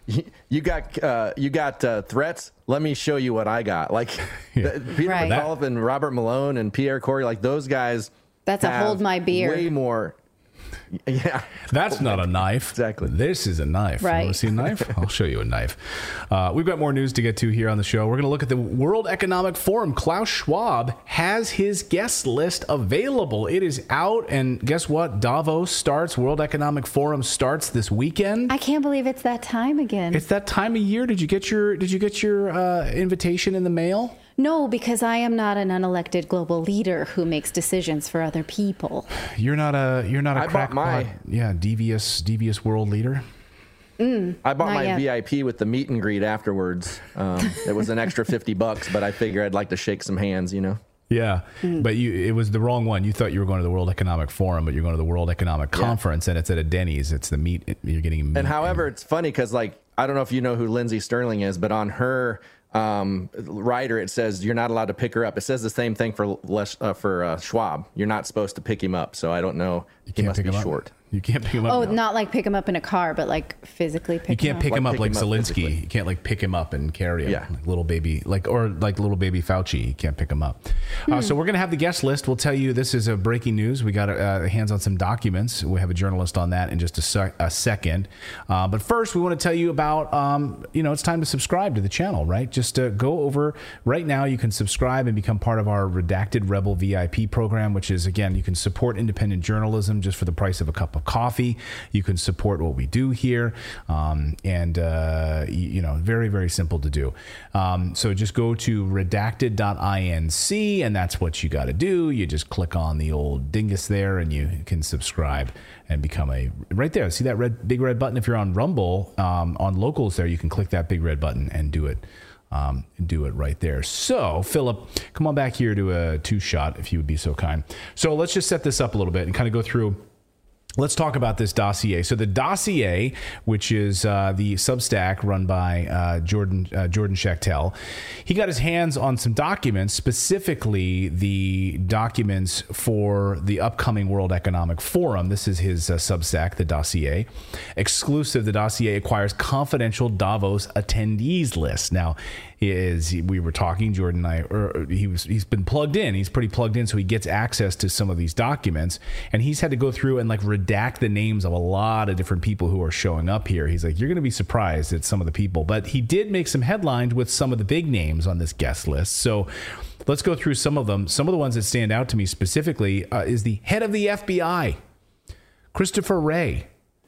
You got threats. Let me show you what I got. Like Peter McAuliffe and Robert Malone and Pierre Corey, like those guys. That's a hold my beer. Way more. Yeah, that's not a knife. Exactly. This is a knife. Right. You want to see a knife? I'll show you a knife. We've got more news to get to here on the show. We're going to look at the World Economic Forum. Klaus Schwab has his guest list available. It is out, and guess what? Davos starts. World Economic Forum starts this weekend. I can't believe it's that time again. It's that time of year. Did you get your invitation in the mail? No, because I am not an unelected global leader who makes decisions for other people. You're not a crackpot, devious world leader. I bought my VIP with the meet and greet afterwards. It was an extra $50, but I figured I'd like to shake some hands, you know. Yeah, but it was the wrong one. You thought you were going to the World Economic Forum, but you're going to the World Economic Conference, and it's at a Denny's. It's the meet. You're getting. And however, it's funny because I don't know if you know who Lindsey Sterling is, but on her rider it says you're not allowed to pick her up. It says the same thing for Schwab. You're not supposed to pick him up. So I don't know. He must be short. You can't pick him up. Oh, not like pick him up in a car, but like phicically pick him up. You can't pick him up like Zelensky. You can't like pick him up and carry him like little baby, like little baby Fauci. You can't pick him up. So we're going to have the guest list. We'll tell you this is a breaking news. We got hands on some documents. We have a journalist on that in just a second. But first, we want to tell you about, it's time to subscribe to the channel, right? Just go over right now. You can subscribe and become part of our Redacted Rebel VIP program, which is, again, you can support independent journalism just for the price of a cup of coffee. You can support what we do here, very, very simple to do. So just go to redacted.inc, and that's what you got to do. You just click on the old dingus there, and you can subscribe and become right there. See that big red button? If you're on Rumble, on locals there, you can click that big red button and do it. Do it right there. So, Philip, come on back here to a two-shot, if you would be so kind. So let's just set this up a little bit and kind of go through. Let's talk about this dossier. So the dossier, which is the Substack run by Jordan Schachtel, he got his hands on some documents, specifically the documents for the upcoming World Economic Forum. This is his Substack, the dossier. Exclusive, the dossier acquires confidential Davos attendees list. Now, we were talking, Jordan and I, he's been plugged in. He's pretty plugged in, so he gets access to some of these documents, and he's had to go through and redact the names of a lot of different people who are showing up here. He's like, you're going to be surprised at some of the people, but he did make some headlines with some of the big names on this guest list. So let's go through some of them. Some of the ones that stand out to me specifically is the head of the FBI, Christopher Wray,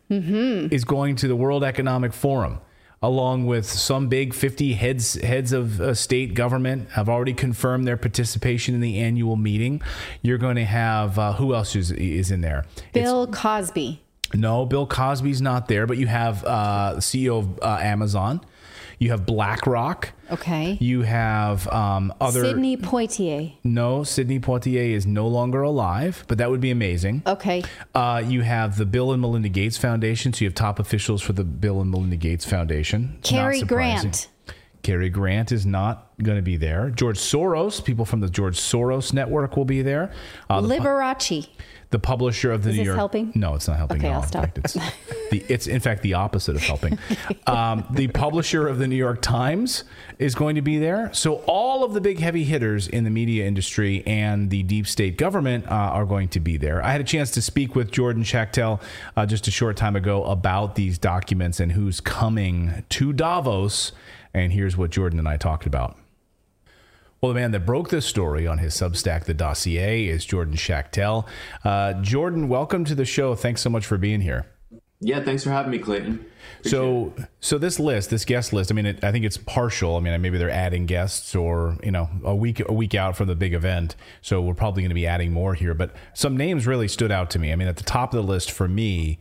is going to the World Economic Forum, along with some big 50 heads of state government have already confirmed their participation in the annual meeting. You're going to have, who else is in there? Bill Cosby. No, Bill Cosby's not there, but you have CEO of Amazon. You have BlackRock. Okay. You have other... Sidney Poitier. No, Sidney Poitier is no longer alive, but that would be amazing. Okay. You have the Bill and Melinda Gates Foundation, so you have top officials for the Bill and Melinda Gates Foundation. Cary Grant. Cary Grant is not going to be there. George Soros, people from the George Soros Network will be there. Liberace. The publisher of the New York. Is this helping? No, it's not helping okay, at all. I'll stop. It's in fact the opposite of helping. The publisher of the New York Times is going to be there. So all of the big heavy hitters in the media industry and the deep state government are going to be there. I had a chance to speak with Jordan Schachtel just a short time ago about these documents and who's coming to Davos. And here's what Jordan and I talked about. Well, the man that broke this story on his Substack, The Dossier, is Jordan Schachtel. Jordan, welcome to the show. Thanks so much for being here. Yeah, thanks for having me, Clayton. So this guest list, I mean, I think it's partial. I mean, maybe they're adding guests or, a week out from the big event. So we're probably going to be adding more here. But some names really stood out to me. I mean, at the top of the list for me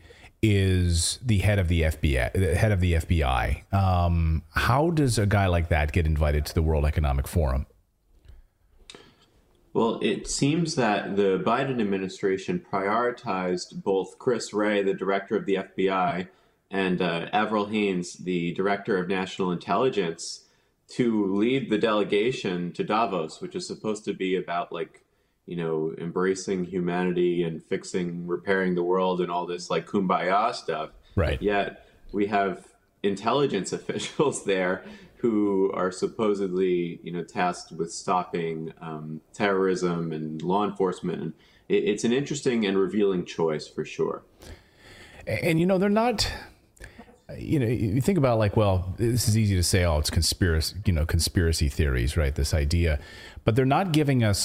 is the head of the FBI. How does a guy like that get invited to the World Economic Forum? Well, it seems that the Biden administration prioritized both Chris Wray, the director of the FBI, and Avril Haines, the director of national intelligence, to lead the delegation to Davos, which is supposed to be about embracing humanity and repairing the world and all this kumbaya stuff. Right. Yet we have intelligence officials there who are supposedly, tasked with stopping terrorism and law enforcement. And it's an interesting and revealing choice for sure. And, they're not, you think about like, well, this is easy to say, oh, it's conspiracy theories, right? This idea, but they're not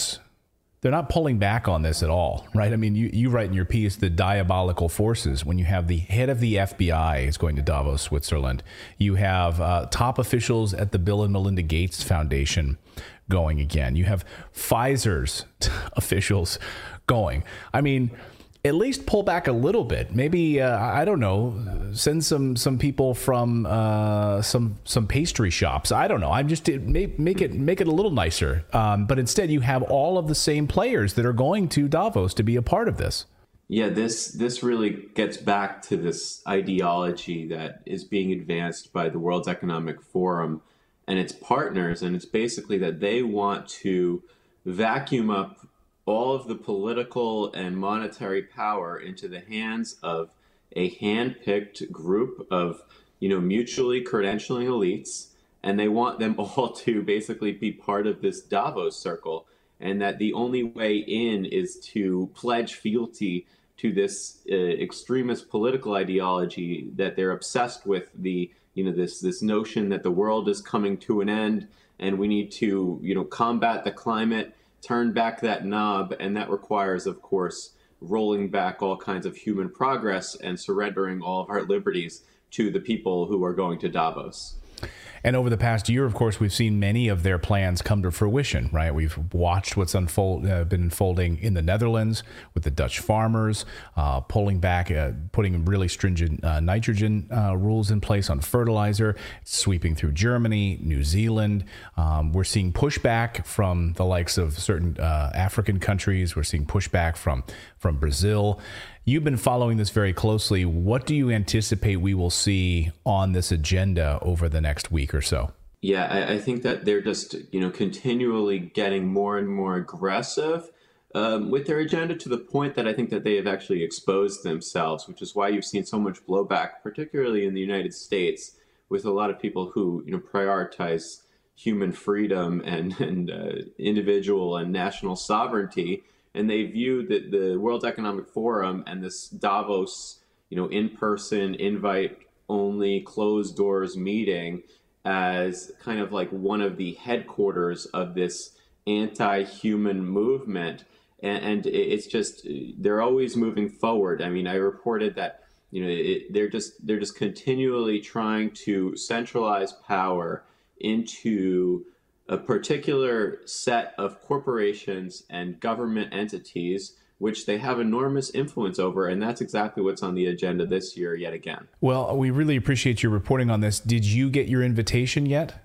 pulling back on this at all, right? I mean, you write in your piece, the diabolical forces, when you have the head of the FBI is going to Davos, Switzerland. You have top officials at the Bill and Melinda Gates Foundation going again. You have Pfizer's officials going. I mean, at least pull back a little bit. Maybe, I don't know, send some people from some pastry shops. I don't know. I'm just make it a little nicer. But instead, you have all of the same players that are going to Davos to be a part of this. Yeah, this really gets back to this ideology that is being advanced by the World Economic Forum and its partners. And it's basically that they want to vacuum up all of the political and monetary power into the hands of a hand-picked group of, mutually credentialing elites, and they want them all to basically be part of this Davos circle, and that the only way in is to pledge fealty to this extremist political ideology that they're obsessed with, this notion that the world is coming to an end and we need to, combat the climate, turn back that knob, and that requires, of course, rolling back all kinds of human progress and surrendering all of our liberties to the people who are going to Davos. And over the past year, of course, we've seen many of their plans come to fruition, right? We've watched what's been unfolding in the Netherlands with the Dutch farmers, pulling back, putting really stringent nitrogen rules in place on fertilizer, sweeping through Germany, New Zealand. We're seeing pushback from the likes of certain African countries. We're seeing pushback from Brazil. You've been following this very closely. What do you anticipate we will see on this agenda over the next week or so? Yeah, I think that they're just, continually getting more and more aggressive with their agenda, to the point that I think that they have actually exposed themselves, which is why you've seen so much blowback, particularly in the United States, with a lot of people who, prioritize human freedom and individual and national sovereignty. And they view the World Economic Forum and this Davos, in-person, invite-only, closed-doors meeting as kind of like one of the headquarters of this anti-human movement. And it's just, they're always moving forward. I mean, I reported that, they're just continually trying to centralize power into a particular set of corporations and government entities, which they have enormous influence over. And that's exactly what's on the agenda this year yet again. Well, we really appreciate your reporting on this. Did you get your invitation yet?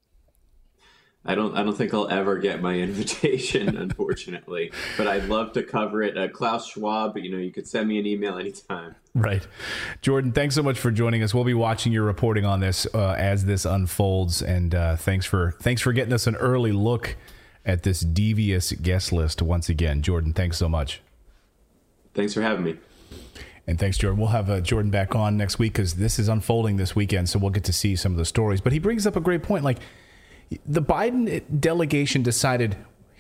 I don't think I'll ever get my invitation, unfortunately, but I'd love to cover it. Klaus Schwab, you could send me an email anytime. Right. Jordan, thanks so much for joining us. We'll be watching your reporting on this as this unfolds. And thanks for getting us an early look at this devious guest list once again. Jordan, thanks so much. Thanks for having me. And thanks, Jordan. We'll have Jordan back on next week because this is unfolding this weekend, so we'll get to see some of the stories. But he brings up a great point. Like, the Biden delegation decided,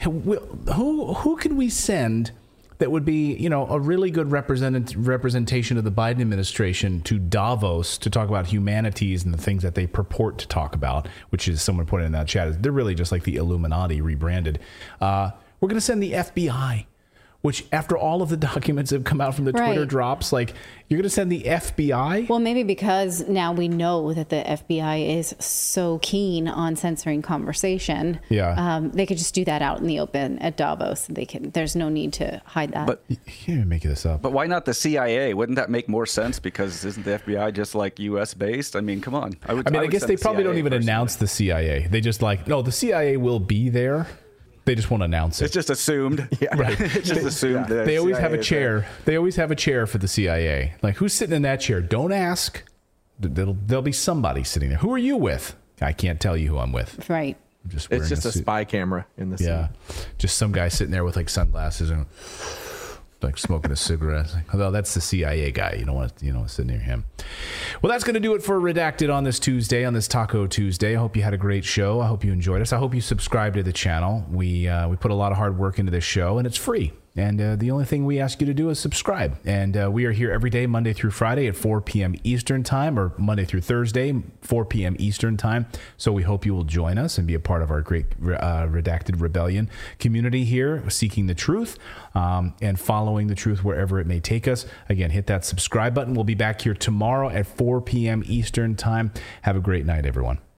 who can we send that would be, a really good representation of the Biden administration to Davos to talk about humanities and the things that they purport to talk about, which is, someone put in that chat, they're really just like the Illuminati rebranded. We're going to send the FBI, which, after all of the documents have come out from the Twitter drops, like, you're going to send the FBI? Well, maybe because now we know that the FBI is so keen on censoring conversation. Yeah. They could just do that out in the open at Davos. There's no need to hide that. But you can't even make this up. But why not the CIA? Wouldn't that make more sense? Because isn't the FBI just like U.S. based? I mean, come on. I guess they probably don't even announce the CIA. They just no, the CIA will be there. They just won't announce it. It's just assumed. Yeah. Right. It's just assumed. They always have a chair. They always have a chair for the CIA. Like, who's sitting in that chair? Don't ask. There'll be somebody sitting there. Who are you with? I can't tell you who I'm with. Right. It's just a spy camera in the scene. Yeah. Just some guy sitting there with like sunglasses and like smoking a cigarette. Although that's the CIA guy. You don't want to sit near him. Well, that's going to do it for Redacted on this Tuesday, on this Taco Tuesday. I hope you had a great show. I hope you enjoyed us. I hope you subscribe to the channel. We put a lot of hard work into this show, and it's free. And the only thing we ask you to do is subscribe. And we are here every day, Monday through Friday at 4 p.m. Eastern Time, or Monday through Thursday, 4 p.m. Eastern Time. So we hope you will join us and be a part of our great Redacted Rebellion community here, seeking the truth and following the truth wherever it may take us. Again, hit that subscribe button. We'll be back here tomorrow at 4 p.m. Eastern Time. Have a great night, everyone.